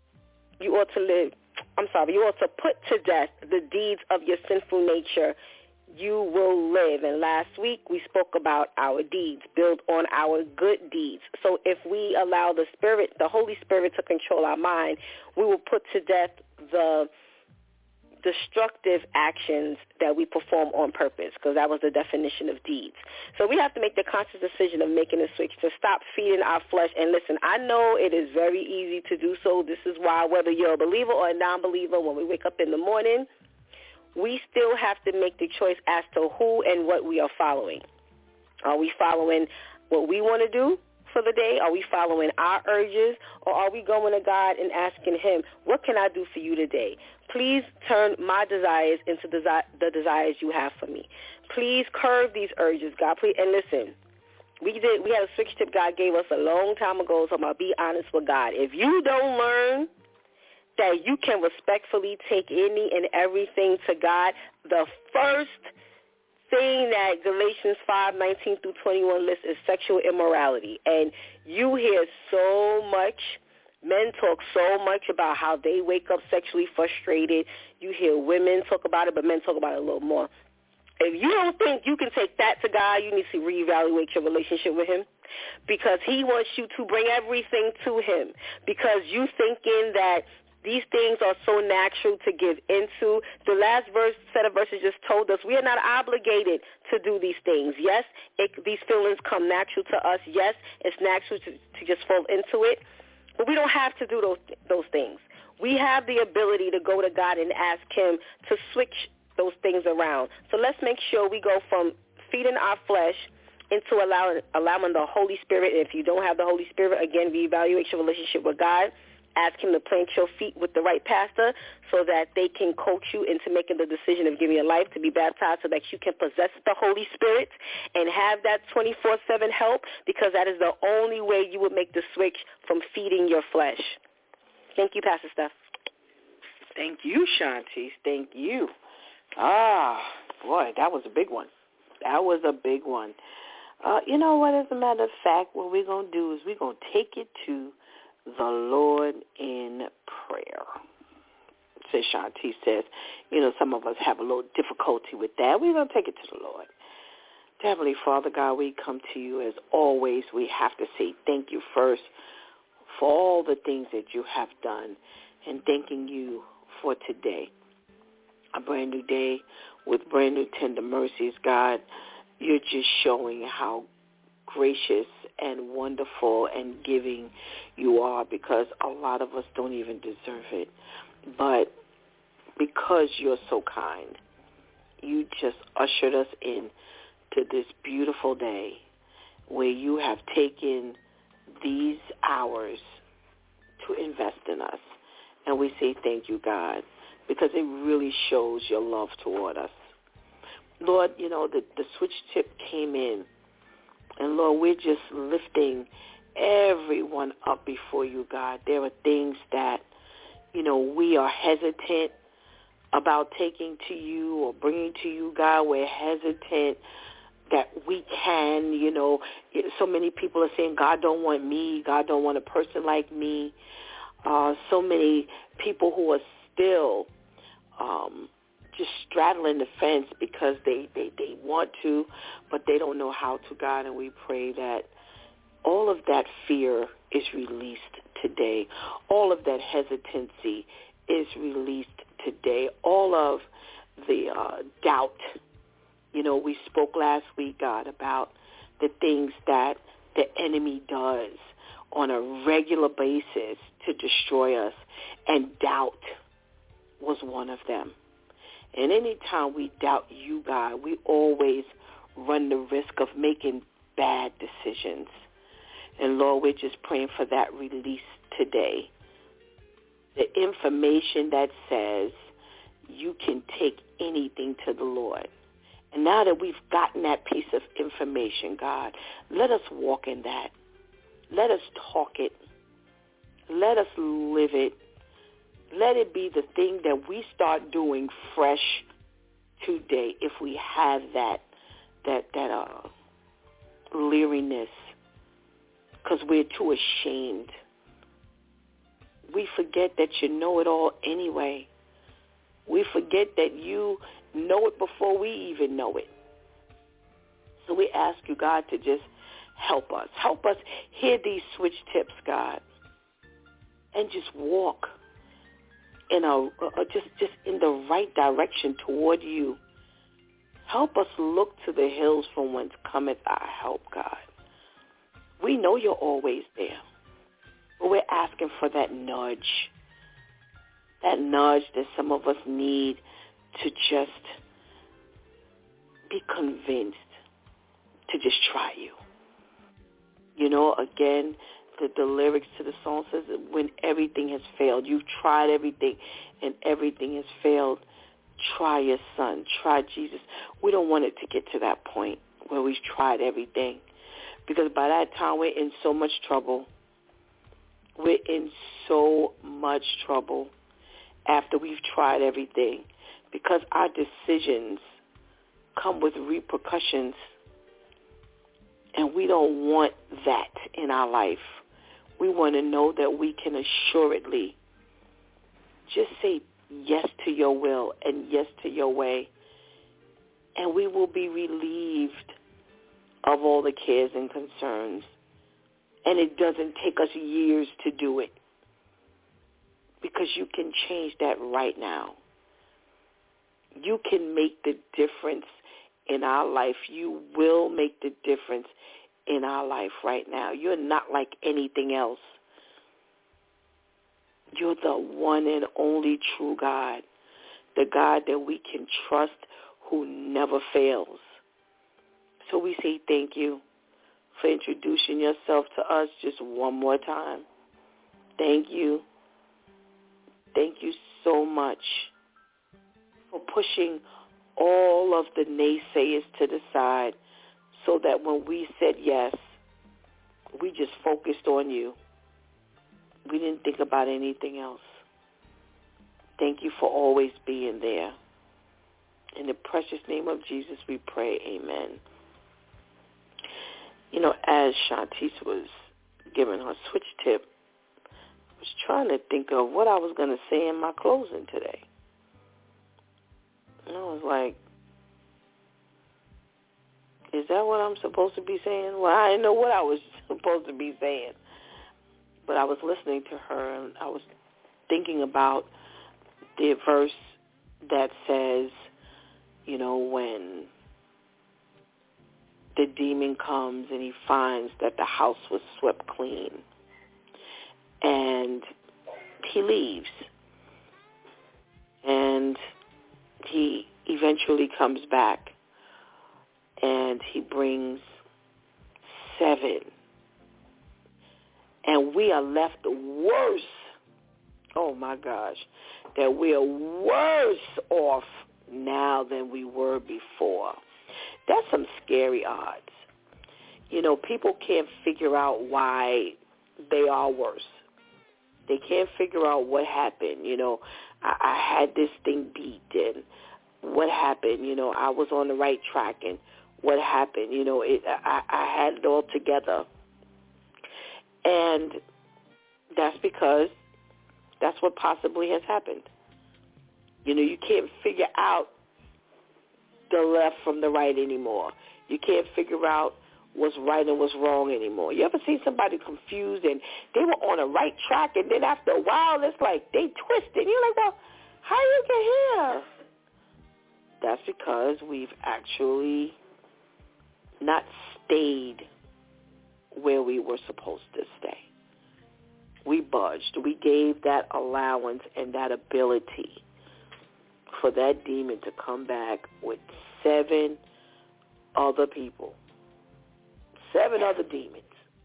to put to death the deeds of your sinful nature, you will live. And last week we spoke about our deeds, build on our good deeds. So if we allow the Spirit, the Holy Spirit, to control our mind, we will put to death the destructive actions that we perform on purpose, because that was the definition of deeds. So we have to make the conscious decision of making a switch to stop feeding our flesh. And listen, I know it is very easy to do so. This is why, whether you're a believer or a non-believer, when we wake up in the morning, we still have to make the choice as to who and what we are following. Are we following what we want to do for the day? Are we following our urges? Or are we going to God and asking him, what can I do for you today? Please turn my desires into the desires you have for me. Please curb these urges, God. Please, and listen, we had a switch tip God gave us a long time ago, so I'm going to be honest with God. If you don't learn that you can respectfully take any and everything to God, the first thing that Galatians 5:19 through 21 lists is sexual immorality. And you hear so much, men talk so much about how they wake up sexually frustrated. You hear women talk about it, but men talk about it a little more. If you don't think you can take that to God, you need to reevaluate your relationship with him, because he wants you to bring everything to him, because you thinking that these things are so natural to give into. The last set of verses just told us we are not obligated to do these things. Yes, these feelings come natural to us. Yes, it's natural to just fall into it. But we don't have to do those things. We have the ability to go to God and ask him to switch those things around. So let's make sure we go from feeding our flesh into allowing the Holy Spirit. And if you don't have the Holy Spirit, again, reevaluate your relationship with God. ask him to plant your feet with the right pastor so that they can coach you into making the decision of giving your life to be baptized so that you can possess the Holy Spirit and have that 24/7 help, because that is the only way you would make the switch from feeding your flesh. Thank you, Pastor Steph. Thank you, Shantice. Thank you. Boy, that was a big one. That was a big one. You know what, as a matter of fact, what we're going to do is we're going to take it to the Lord in prayer. Says Shantice says, some of us have a little difficulty with that. We're going to take it to the Lord. Heavenly Father, God, we come to you as always. We have to say thank you first for all the things that you have done, and thanking you for today. A brand new day with brand new tender mercies, God. You're just showing how gracious and wonderful and giving you are, because a lot of us don't even deserve it. But because you're so kind, you just ushered us in to this beautiful day where you have taken these hours to invest in us. And we say thank you, God, because it really shows your love toward us. Lord, the switch tip came in. And, Lord, we're just lifting everyone up before you, God. There are things that, we are hesitant about taking to you or bringing to you, God. We're hesitant that we can, so many people are saying, God don't want me. God don't want a person like me. So many people who are still just straddling the fence because they want to, but they don't know how to, God. And we pray that all of that fear is released today. All of that hesitancy is released today. All of the doubt. We spoke last week, God, about the things that the enemy does on a regular basis to destroy us, and doubt was one of them. And any time we doubt you, God, we always run the risk of making bad decisions. And, Lord, we're just praying for that release today. The information that says you can take anything to the Lord. And now that we've gotten that piece of information, God, let us walk in that. Let us talk it. Let us live it. Let it be the thing that we start doing fresh today if we have that leeriness, because we're too ashamed. We forget that you know it all anyway. We forget that you know it before we even know it. So we ask you, God, to just help us. Help us hear these switch tips, God, and just walk in just in the right direction toward you. Help us look to the hills from whence cometh our help, God. We know you're always there, but we're asking for that nudge that some of us need to just be convinced to just try you. Again, the lyrics to the song says that when everything has failed, you've tried everything and everything has failed, try your son, try Jesus. We don't want it to get to that point where we've tried everything, because by that time we're in so much trouble. We're in so much trouble after we've tried everything, because our decisions come with repercussions, and we don't want that in our life. We want to know that we can assuredly just say yes to your will and yes to your way, and we will be relieved of all the cares and concerns. And it doesn't take us years to do it, because you can change that right now. You can make the difference in our life. You will make the difference in our life right now. You're not like anything else. You're the one and only true God, the God that we can trust, who never fails. So we say thank you for introducing yourself to us just one more time. Thank you Thank you so much for pushing all of the naysayers to the side so that when we said yes, we just focused on you. We didn't think about anything else. Thank you for always being there. In the precious name of Jesus, we pray, amen. You know, as Shantice was giving her switch tip, I was trying to think of what I was going to say in my closing today. And I was like, is that what I'm supposed to be saying? Well, I didn't know what I was supposed to be saying. But I was listening to her, and I was thinking about the verse that says, you know, when the demon comes and he finds that the house was swept clean, and he leaves, and he eventually comes back, and he brings 7, and we are left worse. Oh my gosh, that we are worse off now than we were before. That's some scary odds. You know, people can't figure out why they are worse. They can't figure out what happened. You know, I had this thing beat, and what happened? You know, I was on the right track, and what happened? You know, I had it all together. And that's because that's what possibly has happened. You know, you can't figure out the left from the right anymore. You can't figure out what's right and what's wrong anymore. You ever seen somebody confused and they were on the right track, and then after a while it's like they twisted. You're like, well, how you get here? That's because we've actually not stayed where we were supposed to stay. We budged. We gave that allowance and that ability for that demon to come back with 7 other people, 7 other demons,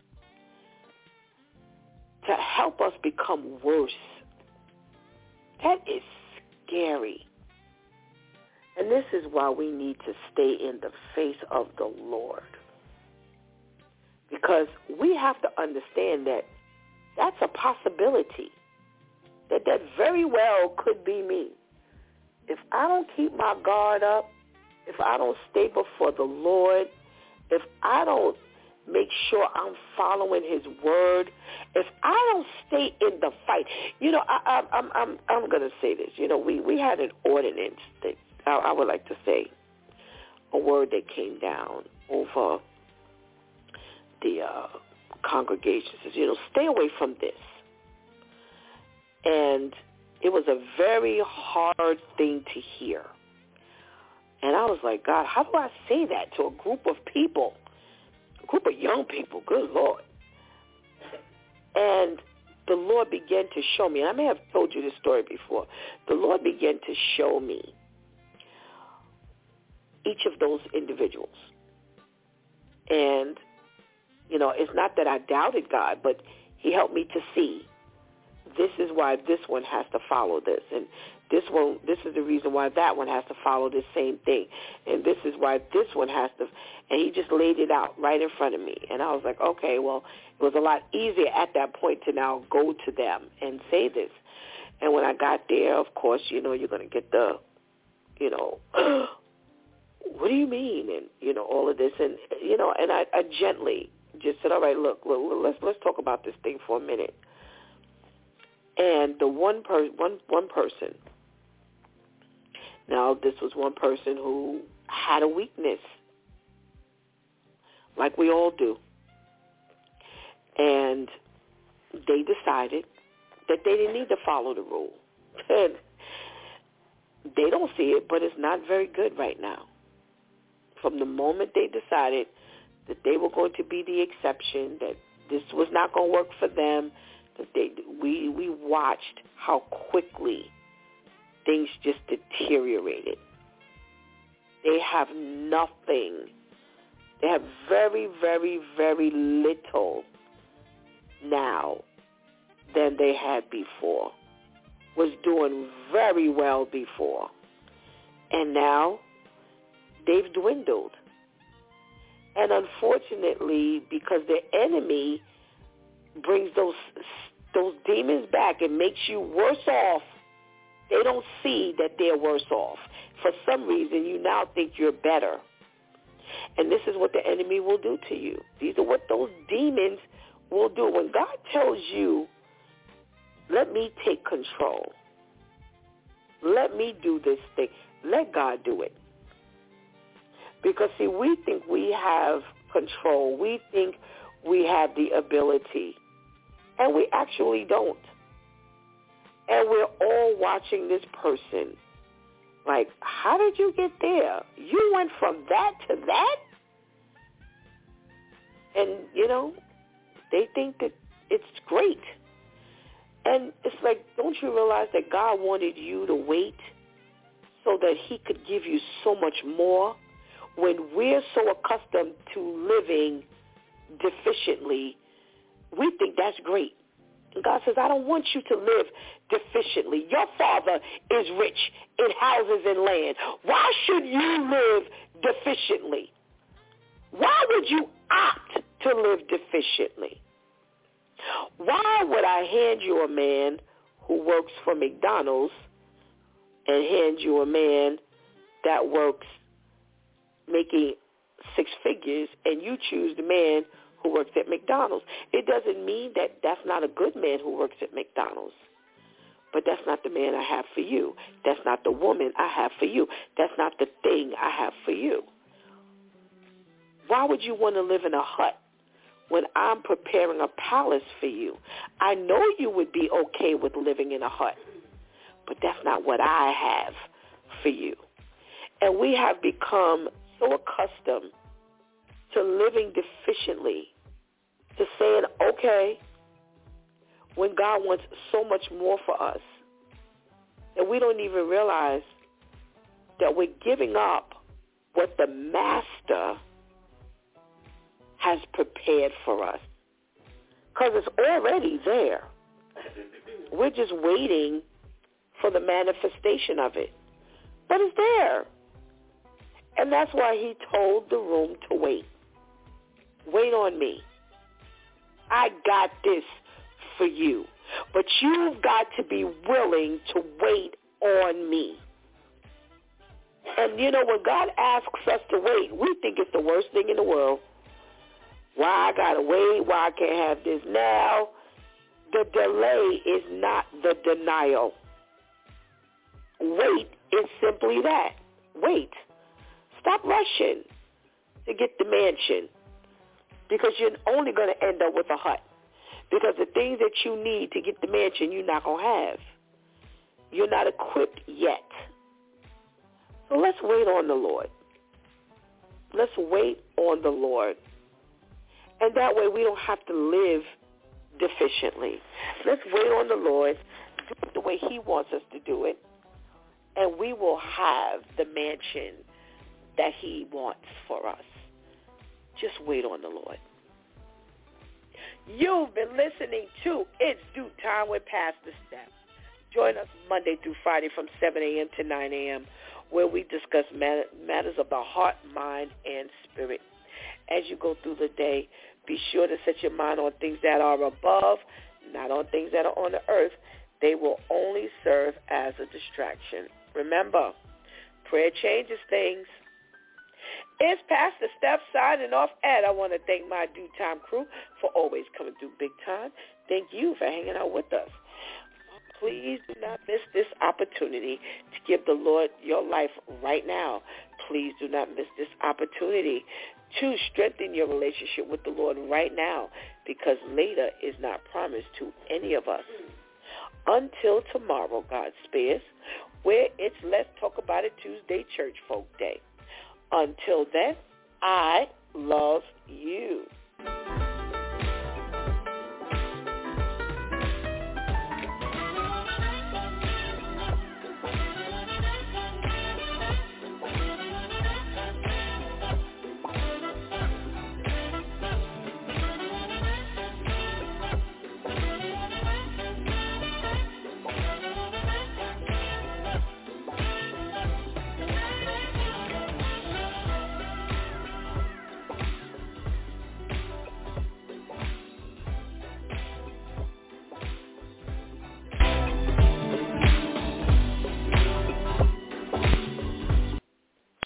to help us become worse. That is scary. And this is why we need to stay in the face of the Lord. Because we have to understand that that's a possibility, that very well could be me. If I don't keep my guard up, if I don't stay before the Lord, if I don't make sure I'm following His word, if I don't stay in the fight, you know, I'm going to say this. You know, we had an ordinance that I would like to say, a word that came down over the congregation. Says, you know, stay away from this. And it was a very hard thing to hear. And I was like, God, how do I say that to a group of people, a group of young people? Good Lord. And the Lord began to show me, and I may have told you this story before, the Lord began to show me each of those individuals. And, you know, it's not that I doubted God, but He helped me to see this is why this one has to follow this, and this is the reason why that one has to follow this same thing, and this is why this one has to, and He just laid it out right in front of me. And I was like, okay, well, it was a lot easier at that point to now go to them and say this. And when I got there, of course, you know, you're going to get the, you know, what do you mean? And, you know, all of this. And, you know, and I gently just said, all right, look, let's talk about this thing for a minute. And the one person, now this was one person who had a weakness, like we all do. And they decided that they didn't need to follow the rule. And they don't see it, but it's not very good right now. From the moment they decided that they were going to be the exception, that this was not going to work for them, that we watched how quickly things just deteriorated. They have nothing. They have very, very, very little now than they had before. was doing very well before. And now they've dwindled. And unfortunately, because the enemy brings those demons back and makes you worse off, they don't see that they're worse off. For some reason, you now think you're better. And this is what the enemy will do to you. These are what those demons will do. When God tells you, let me take control, let me do this thing, let God do it. Because, see, we think we have control. We think we have the ability. And we actually don't. And we're all watching this person. Like, how did you get there? You went from that to that? And, you know, they think that it's great. And it's like, don't you realize that God wanted you to wait so that he could give you so much more? When we're so accustomed to living deficiently, we think that's great. And God says, I don't want you to live deficiently. Your Father is rich in houses and land. Why should you live deficiently? Why would you opt to live deficiently? Why would I hand you a man who works for McDonald's and hand you a man that works making 6 figures, and you choose the man who works at McDonald's? It doesn't mean that that's not a good man who works at McDonald's. But that's not the man I have for you. That's not the woman I have for you. That's not the thing I have for you. Why would you want to live in a hut when I'm preparing a palace for you? I know you would be okay with living in a hut, but that's not what I have for you. And we have become so accustomed to living deficiently, to saying, okay, when God wants so much more for us, that we don't even realize that we're giving up what the Master has prepared for us. Because it's already there. We're just waiting for the manifestation of it. But it's there. And that's why he told the room to wait. Wait on me. I got this for you. But you've got to be willing to wait on me. And, you know, when God asks us to wait, we think it's the worst thing in the world. Why I got to wait? Why I can't have this now? The delay is not the denial. Wait is simply that. Wait. Stop rushing to get the mansion, because you're only going to end up with a hut. Because the things that you need to get the mansion, you're not going to have. You're not equipped yet. So let's wait on the Lord. Let's wait on the Lord. And that way we don't have to live deficiently. Let's wait on the Lord, do it the way he wants us to do it, and we will have the mansion that he wants for us. Just wait on the Lord. You've been listening to It's Due Time with Pastor Steph. Join us Monday through Friday from 7 a.m. to 9 a.m. where we discuss matters of the heart, mind, and spirit. As you go through the day, be sure to set your mind on things that are above, not on things that are on the earth. They will only serve as a distraction. Remember, prayer changes things. It's Pastor Steph signing off, and I want to thank my Due Time crew for always coming through big time. Thank you for hanging out with us. Please do not miss this opportunity to give the Lord your life right now. Please do not miss this opportunity to strengthen your relationship with the Lord right now, because later is not promised to any of us. Until tomorrow, God spares, where it's Let's Talk About It Tuesday Church Folk Day. Until then, I love you.